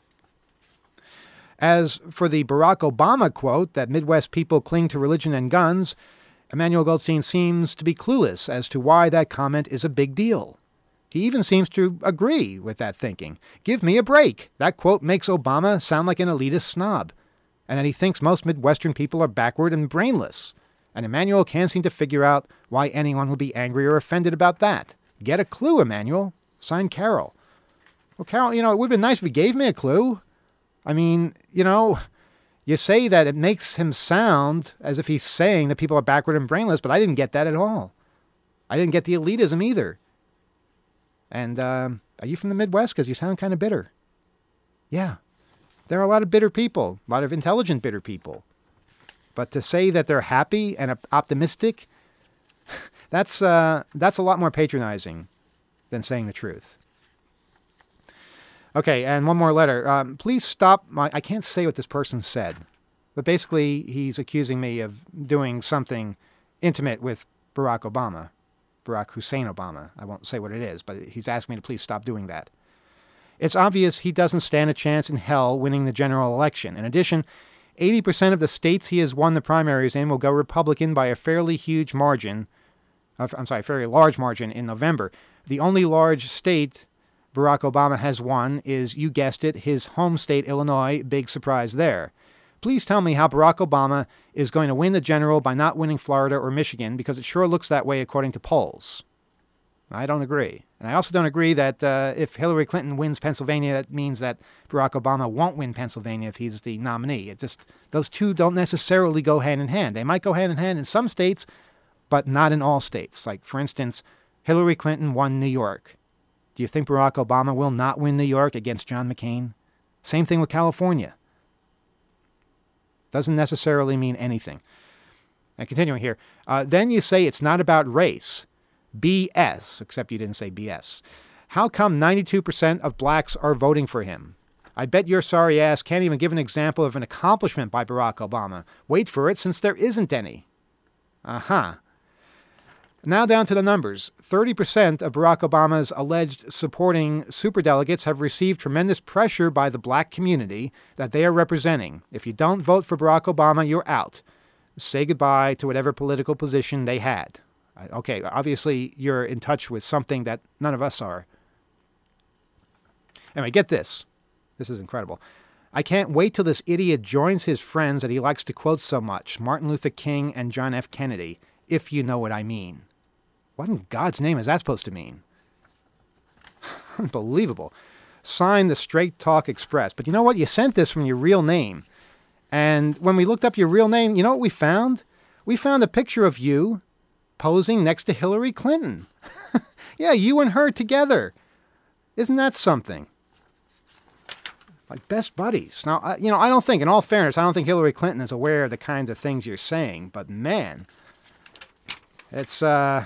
[SPEAKER 3] As for the Barack Obama quote that Midwest people cling to religion and guns, Emmanuel Goldstein seems to be clueless as to why that comment is a big deal. He even seems to agree with that thinking. Give me a break. That quote makes Obama sound like an elitist snob, and that he thinks most Midwestern people are backward and brainless. And Emmanuel can't seem to figure out why anyone would be angry or offended about that. Get a clue, Emmanuel. Signed, Carol. Well, Carol, it would have been nice if he gave me a clue. I mean, you say that it makes him sound as if he's saying that people are backward and brainless, but I didn't get that at all. I didn't get the elitism either. And are you from the Midwest? Because you sound kind of bitter. Yeah, there are a lot of bitter people, a lot of intelligent bitter people. But to say that they're happy and optimistic, that's a lot more patronizing than saying the truth. Okay, and one more letter. Please stop I can't say what this person said, but basically he's accusing me of doing something intimate with Barack Obama, Barack Hussein Obama. I won't say what it is, but he's asked me to please stop doing that. It's obvious he doesn't stand a chance in hell winning the general election. In addition, 80% of the states he has won the primaries in will go Republican by a fairly large margin in November. The only large state Barack Obama has won is, you guessed it, his home state, Illinois. Big surprise there. Please tell me how Barack Obama is going to win the general by not winning Florida or Michigan, because it sure looks that way according to polls. I don't agree. And I also don't agree that if Hillary Clinton wins Pennsylvania, that means that Barack Obama won't win Pennsylvania if he's the nominee. Those two don't necessarily go hand in hand. They might go hand in hand in some states, but not in all states. Like, for instance, Hillary Clinton won New York. Do you think Barack Obama will not win New York against John McCain? Same thing with California. Doesn't necessarily mean anything. And continuing here, then you say it's not about race. BS, except you didn't say BS. How come 92% of blacks are voting for him? I bet your sorry ass can't even give an example of an accomplishment by Barack Obama. Wait for it, since there isn't any. Uh-huh. Now down to the numbers. 30% of Barack Obama's alleged supporting superdelegates have received tremendous pressure by the black community that they are representing. If you don't vote for Barack Obama, you're out. Say goodbye to whatever political position they had. Okay, obviously you're in touch with something that none of us are. Anyway, get this. This is incredible. I can't wait till this idiot joins his friends that he likes to quote so much, Martin Luther King and John F. Kennedy, if you know what I mean. What in God's name is that supposed to mean? Unbelievable. Signed the Straight Talk Express. But you know what? You sent this from your real name. And when we looked up your real name, you know what we found? We found a picture of you posing next to Hillary Clinton. Yeah, you and her together. Isn't that something? Like best buddies. Now, I don't think, in all fairness, I don't think Hillary Clinton is aware of the kinds of things you're saying. But man, it says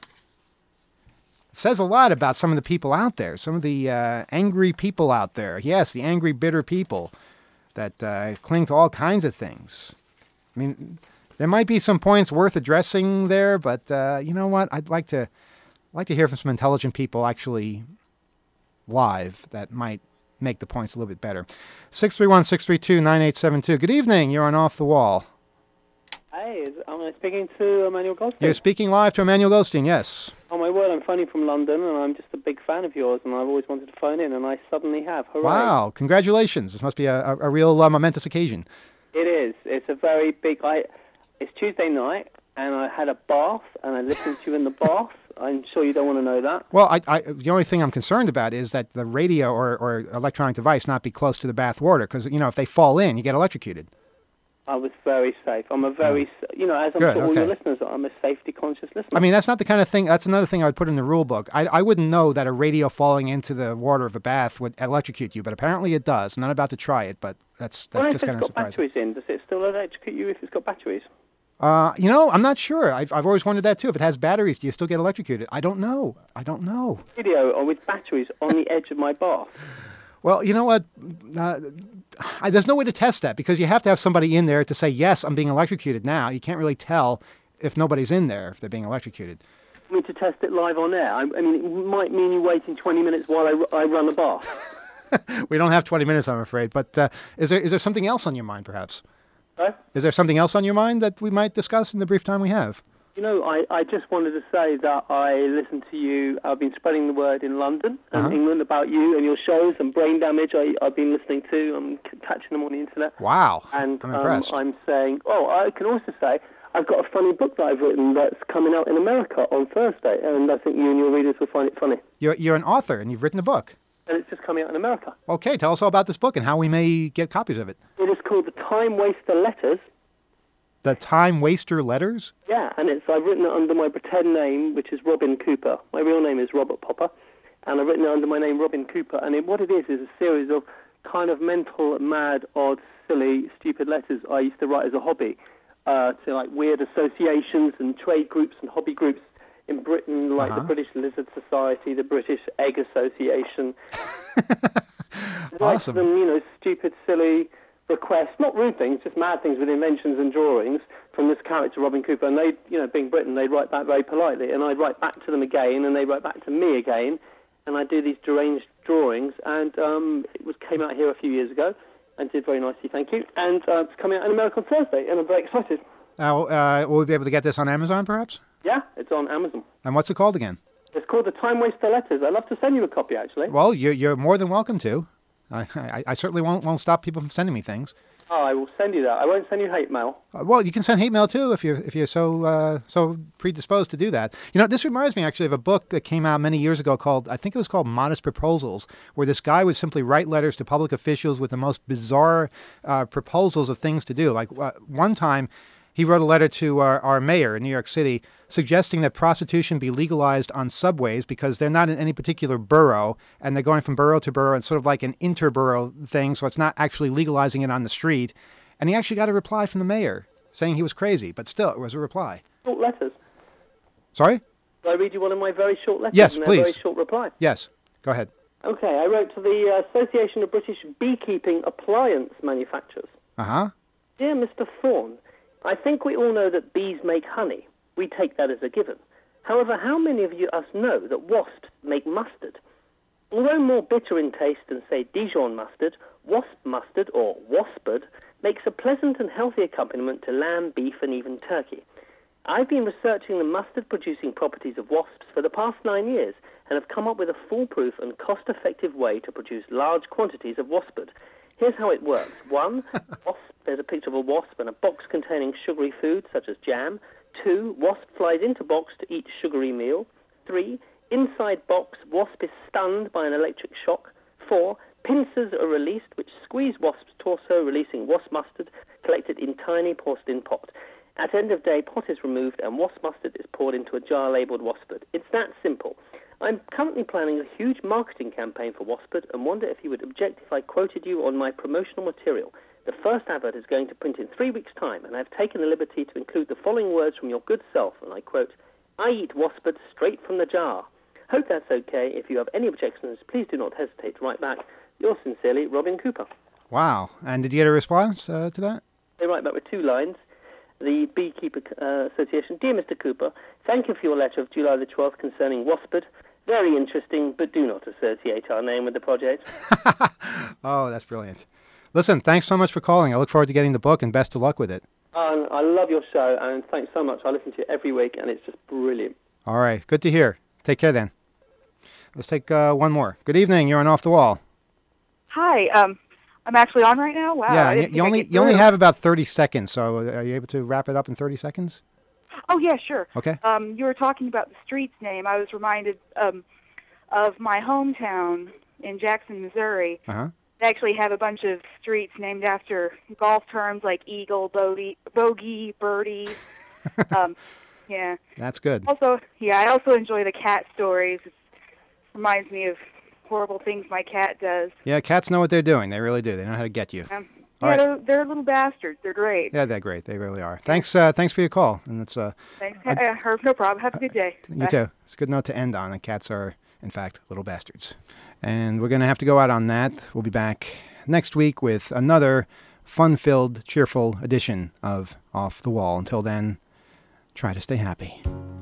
[SPEAKER 3] a lot about some of the people out there. Some of the angry people out there. Yes, the angry, bitter people that cling to all kinds of things. I mean, there might be some points worth addressing there, but you know what? I'd like to hear from some intelligent people actually live that might make the points a little bit better. 631-632-9872. Good evening. You're on Off the Wall.
[SPEAKER 5] Hey, am I speaking to Emmanuel Goldstein?
[SPEAKER 3] You're speaking live to Emmanuel Goldstein, yes.
[SPEAKER 5] Oh, my word, I'm phoning from London, and I'm just a big fan of yours, and I've always wanted to phone in, and I suddenly have. Hooray.
[SPEAKER 3] Wow, congratulations. This must be a real momentous occasion.
[SPEAKER 5] It is. It's a very big... It's Tuesday night, and I had a bath, and I listened to you in the bath. I'm sure you don't want to know that.
[SPEAKER 3] Well, the only thing I'm concerned about is that the radio or electronic device not be close to the bath water, because, if they fall in, you get electrocuted.
[SPEAKER 5] I was very safe. I'm a very, as I'm sure all your listeners, I'm a safety-conscious listener.
[SPEAKER 3] I mean, that's not the kind of thing, that's another thing I would put in the rule book. I wouldn't know that a radio falling into the water of a bath would electrocute you, but apparently it does. I'm not about to try it, but that's just kind of surprising.
[SPEAKER 5] If it's got batteries in, does it still electrocute you if it's got batteries?
[SPEAKER 3] I'm not sure. I've always wondered that too. If it has batteries, do you still get electrocuted? I don't know.
[SPEAKER 5] Video with batteries on the edge of my bath.
[SPEAKER 3] Well, you know what? There's no way to test that because you have to have somebody in there to say, yes, I'm being electrocuted now. You can't really tell if nobody's in there if they're being electrocuted.
[SPEAKER 5] I mean, to test it live on air? I mean, it might mean you waiting 20 minutes while I run the bath.
[SPEAKER 3] We don't have 20 minutes, I'm afraid. But is there something else on your mind, perhaps?
[SPEAKER 5] Huh?
[SPEAKER 3] Is there something else on your mind that we might discuss in the brief time we have?
[SPEAKER 5] I just wanted to say that I listened to you. I've been spreading the word in London and England about you and your shows and Brain Damage. I've been listening to. I'm catching them on the internet.
[SPEAKER 3] Wow.
[SPEAKER 5] And
[SPEAKER 3] I'm impressed.
[SPEAKER 5] I'm saying, I can also say I've got a funny book that I've written that's coming out in America on Thursday, and I think you and your readers will find it funny.
[SPEAKER 3] You're an author, and you've written a book.
[SPEAKER 5] And it's just coming out in America.
[SPEAKER 3] Okay, tell us all about this book and how we may get copies of it.
[SPEAKER 5] It is called The Time Waster Letters.
[SPEAKER 3] The Time Waster Letters?
[SPEAKER 5] Yeah, and I've written it under my pretend name, which is Robin Cooper. My real name is Robert Popper, and I've written it under my name Robin Cooper. And what it is a series of kind of mental, mad, odd, silly, stupid letters I used to write as a hobby to like weird associations and trade groups and hobby groups in Britain, like the British Lizard Society, the British Egg Association.
[SPEAKER 3] Awesome.
[SPEAKER 5] Them, stupid, silly requests, not rude things, just mad things with inventions and drawings from this character, Robin Cooper. And they, being Britain, they'd write back very politely. And I'd write back to them again, and they'd write back to me again. And I'd do these deranged drawings. And it came out here a few years ago and did very nicely, thank you. And it's coming out in America on Thursday, and I'm very excited.
[SPEAKER 3] Now, will we be able to get this on Amazon, perhaps?
[SPEAKER 5] Yeah, it's on Amazon.
[SPEAKER 3] And what's it called again?
[SPEAKER 5] It's called The Time Waster Letters. I'd love to send you a copy, actually.
[SPEAKER 3] Well, you're more than welcome to. I certainly won't stop people from sending me things.
[SPEAKER 5] Oh, I will send you that. I won't send you hate mail.
[SPEAKER 3] Well, you can send hate mail too if you're so predisposed to do that. This reminds me actually of a book that came out many years ago called Modest Proposals, where this guy would simply write letters to public officials with the most bizarre proposals of things to do. Like one time, He wrote a letter to our mayor in New York City suggesting that prostitution be legalized on subways because they're not in any particular borough, and they're going from borough to borough. It's sort of like an interborough thing, so it's not actually legalizing it on the street. And he actually got a reply from the mayor saying he was crazy, but still, it was a reply.
[SPEAKER 5] Short letters.
[SPEAKER 3] Sorry?
[SPEAKER 5] Will I read you one of my very short letters?
[SPEAKER 3] Yes,
[SPEAKER 5] and
[SPEAKER 3] please.
[SPEAKER 5] A very short reply.
[SPEAKER 3] Yes, go ahead.
[SPEAKER 5] Okay, I wrote to the Association of British Beekeeping Appliance Manufacturers.
[SPEAKER 3] Uh-huh.
[SPEAKER 5] Dear Mr. Thorne, I think we all know that bees make honey. We take that as a given. However, how many of us know that wasps make mustard? Although more bitter in taste than, say, Dijon mustard, wasp mustard, or waspard, makes a pleasant and healthy accompaniment to lamb, beef, and even turkey. I've been researching the mustard-producing properties of wasps for the past 9 years and have come up with a foolproof and cost-effective way to produce large quantities of waspard. Here's how it works. 1, there's a picture of a wasp and a box containing sugary food, such as jam. 2, wasp flies into box to eat sugary meal. 3, inside box, wasp is stunned by an electric shock. 4, pincers are released, which squeeze wasp's torso, releasing wasp mustard, collected in tiny porcelain pot. At end of day, pot is removed and wasp mustard is poured into a jar labelled waspard. It's that simple. I'm currently planning a huge marketing campaign for waspard and wonder if you would object if I quoted you on my promotional material. The first advert is going to print in 3 weeks' time, and I've taken the liberty to include the following words from your good self, and I quote, "I eat waspard straight from the jar." Hope that's okay. If you have any objections, please do not hesitate to write back. Yours sincerely, Robin Cooper.
[SPEAKER 3] Wow. And did you get a response to that?
[SPEAKER 5] They write back with 2 lines. The Beekeeper Association, Dear Mr. Cooper, thank you for your letter of July the 12th concerning waspard. Very interesting, but do not associate our name with the project.
[SPEAKER 3] Oh, that's brilliant. Listen, thanks so much for calling. I look forward to getting the book, and best of luck with it.
[SPEAKER 5] I love your show, and thanks so much. I listen to it every week, and it's just brilliant.
[SPEAKER 3] All right. Good to hear. Take care then. Let's take one more. Good evening. You're on Off the Wall.
[SPEAKER 6] Hi. I'm actually on right now? Wow.
[SPEAKER 3] Yeah, you only have about 30 seconds, so are you able to wrap it up in 30 seconds?
[SPEAKER 6] Oh, yeah, sure.
[SPEAKER 3] Okay.
[SPEAKER 6] You were talking about the street's name. I was reminded of my hometown in Jackson, Missouri.
[SPEAKER 3] Uh-huh.
[SPEAKER 6] They actually have a bunch of streets named after golf terms like eagle, bogey, birdie. Yeah.
[SPEAKER 3] That's good.
[SPEAKER 6] Also, yeah, I also enjoy the cat stories. It reminds me of horrible things my cat does.
[SPEAKER 3] Yeah, cats know what they're doing. They really do. They know how to get you.
[SPEAKER 6] Yeah,
[SPEAKER 3] right.
[SPEAKER 6] they're little bastards. They're great.
[SPEAKER 3] Yeah, they're great. They really are. Thanks for your call. And it's
[SPEAKER 6] Thanks. No problem. Have a good day.
[SPEAKER 3] You too. It's a good note to end on. The cats are, in fact, little bastards. And we're going to have to go out on that. We'll be back next week with another fun-filled, cheerful edition of Off the Wall. Until then, try to stay happy.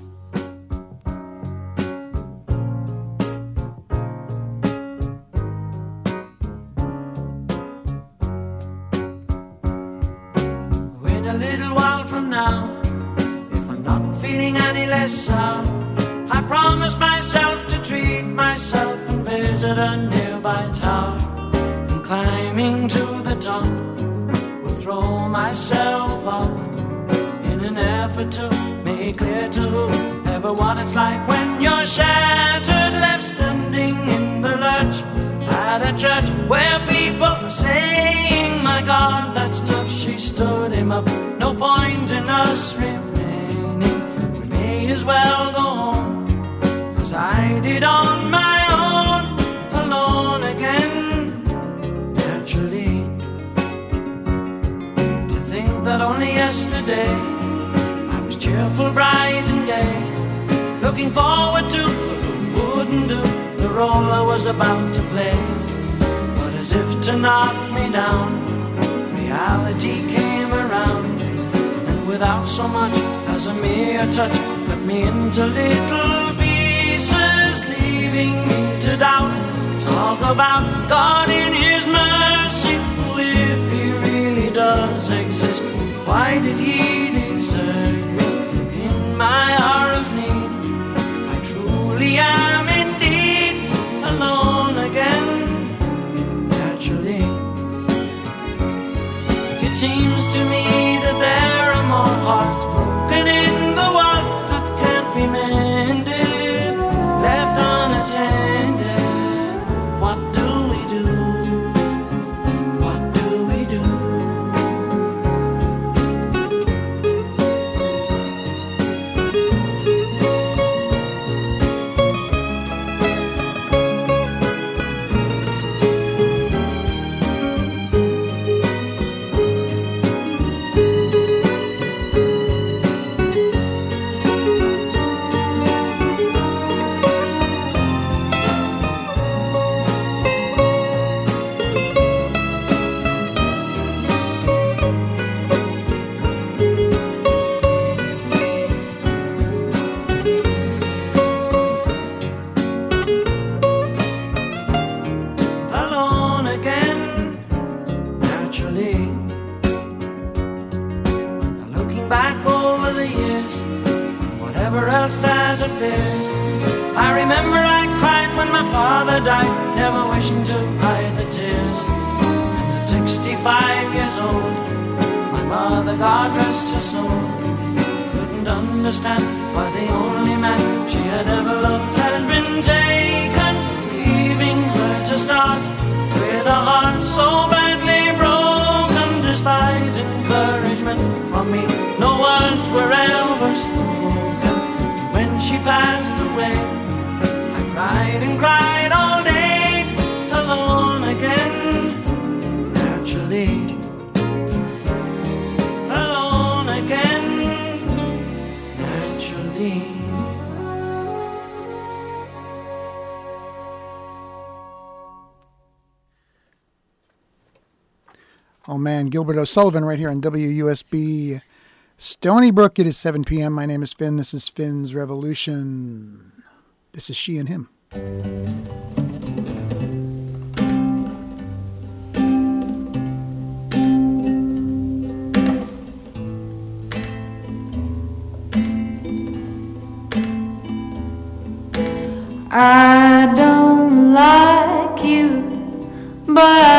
[SPEAKER 7] In a little while from now, if I'm not feeling any less sound, I promise myself to treat myself and visit a nearby tower. And climbing to the top, will throw myself off in an effort to make clear to whoever what it's like when you're shattered, left standing in the lurch at a church where people are saying, my God, that's tough, she stood him up. No point in us remaining, we may as well go home, as I did on my own, alone again, naturally. To think that only yesterday I was cheerful, bright and gay, looking forward to what wouldn't do the role I was about to play. But as if to knock me down, reality came around, and without so much as a mere touch, cut me into little pieces, leaving me to doubt. Talk about God in His mercy, if He really does exist, why did He desert me in my hour of need? I truly am indeed alone again, naturally. It seems to me that there are more hearts broken in the world that can't be mended, left unattended. What do we do? What do we do? else that appears. I remember I cried when my father died, never wishing to hide the tears. And at 65 years old, my mother, God rest her soul, couldn't understand why the only man she had ever loved had been taken, leaving her to start with a heart so badly broken. Despite encouragement from me, no words were ever spoken. When she passed away, I cried and cried all day, alone again, naturally. Alone again, naturally.
[SPEAKER 8] Oh man, Gilbert O'Sullivan right here on WUSB Stony Brook. It is 7 p.m. My name is Finn. This is Finn's Revolution. This is She and Him.
[SPEAKER 9] I don't like you, but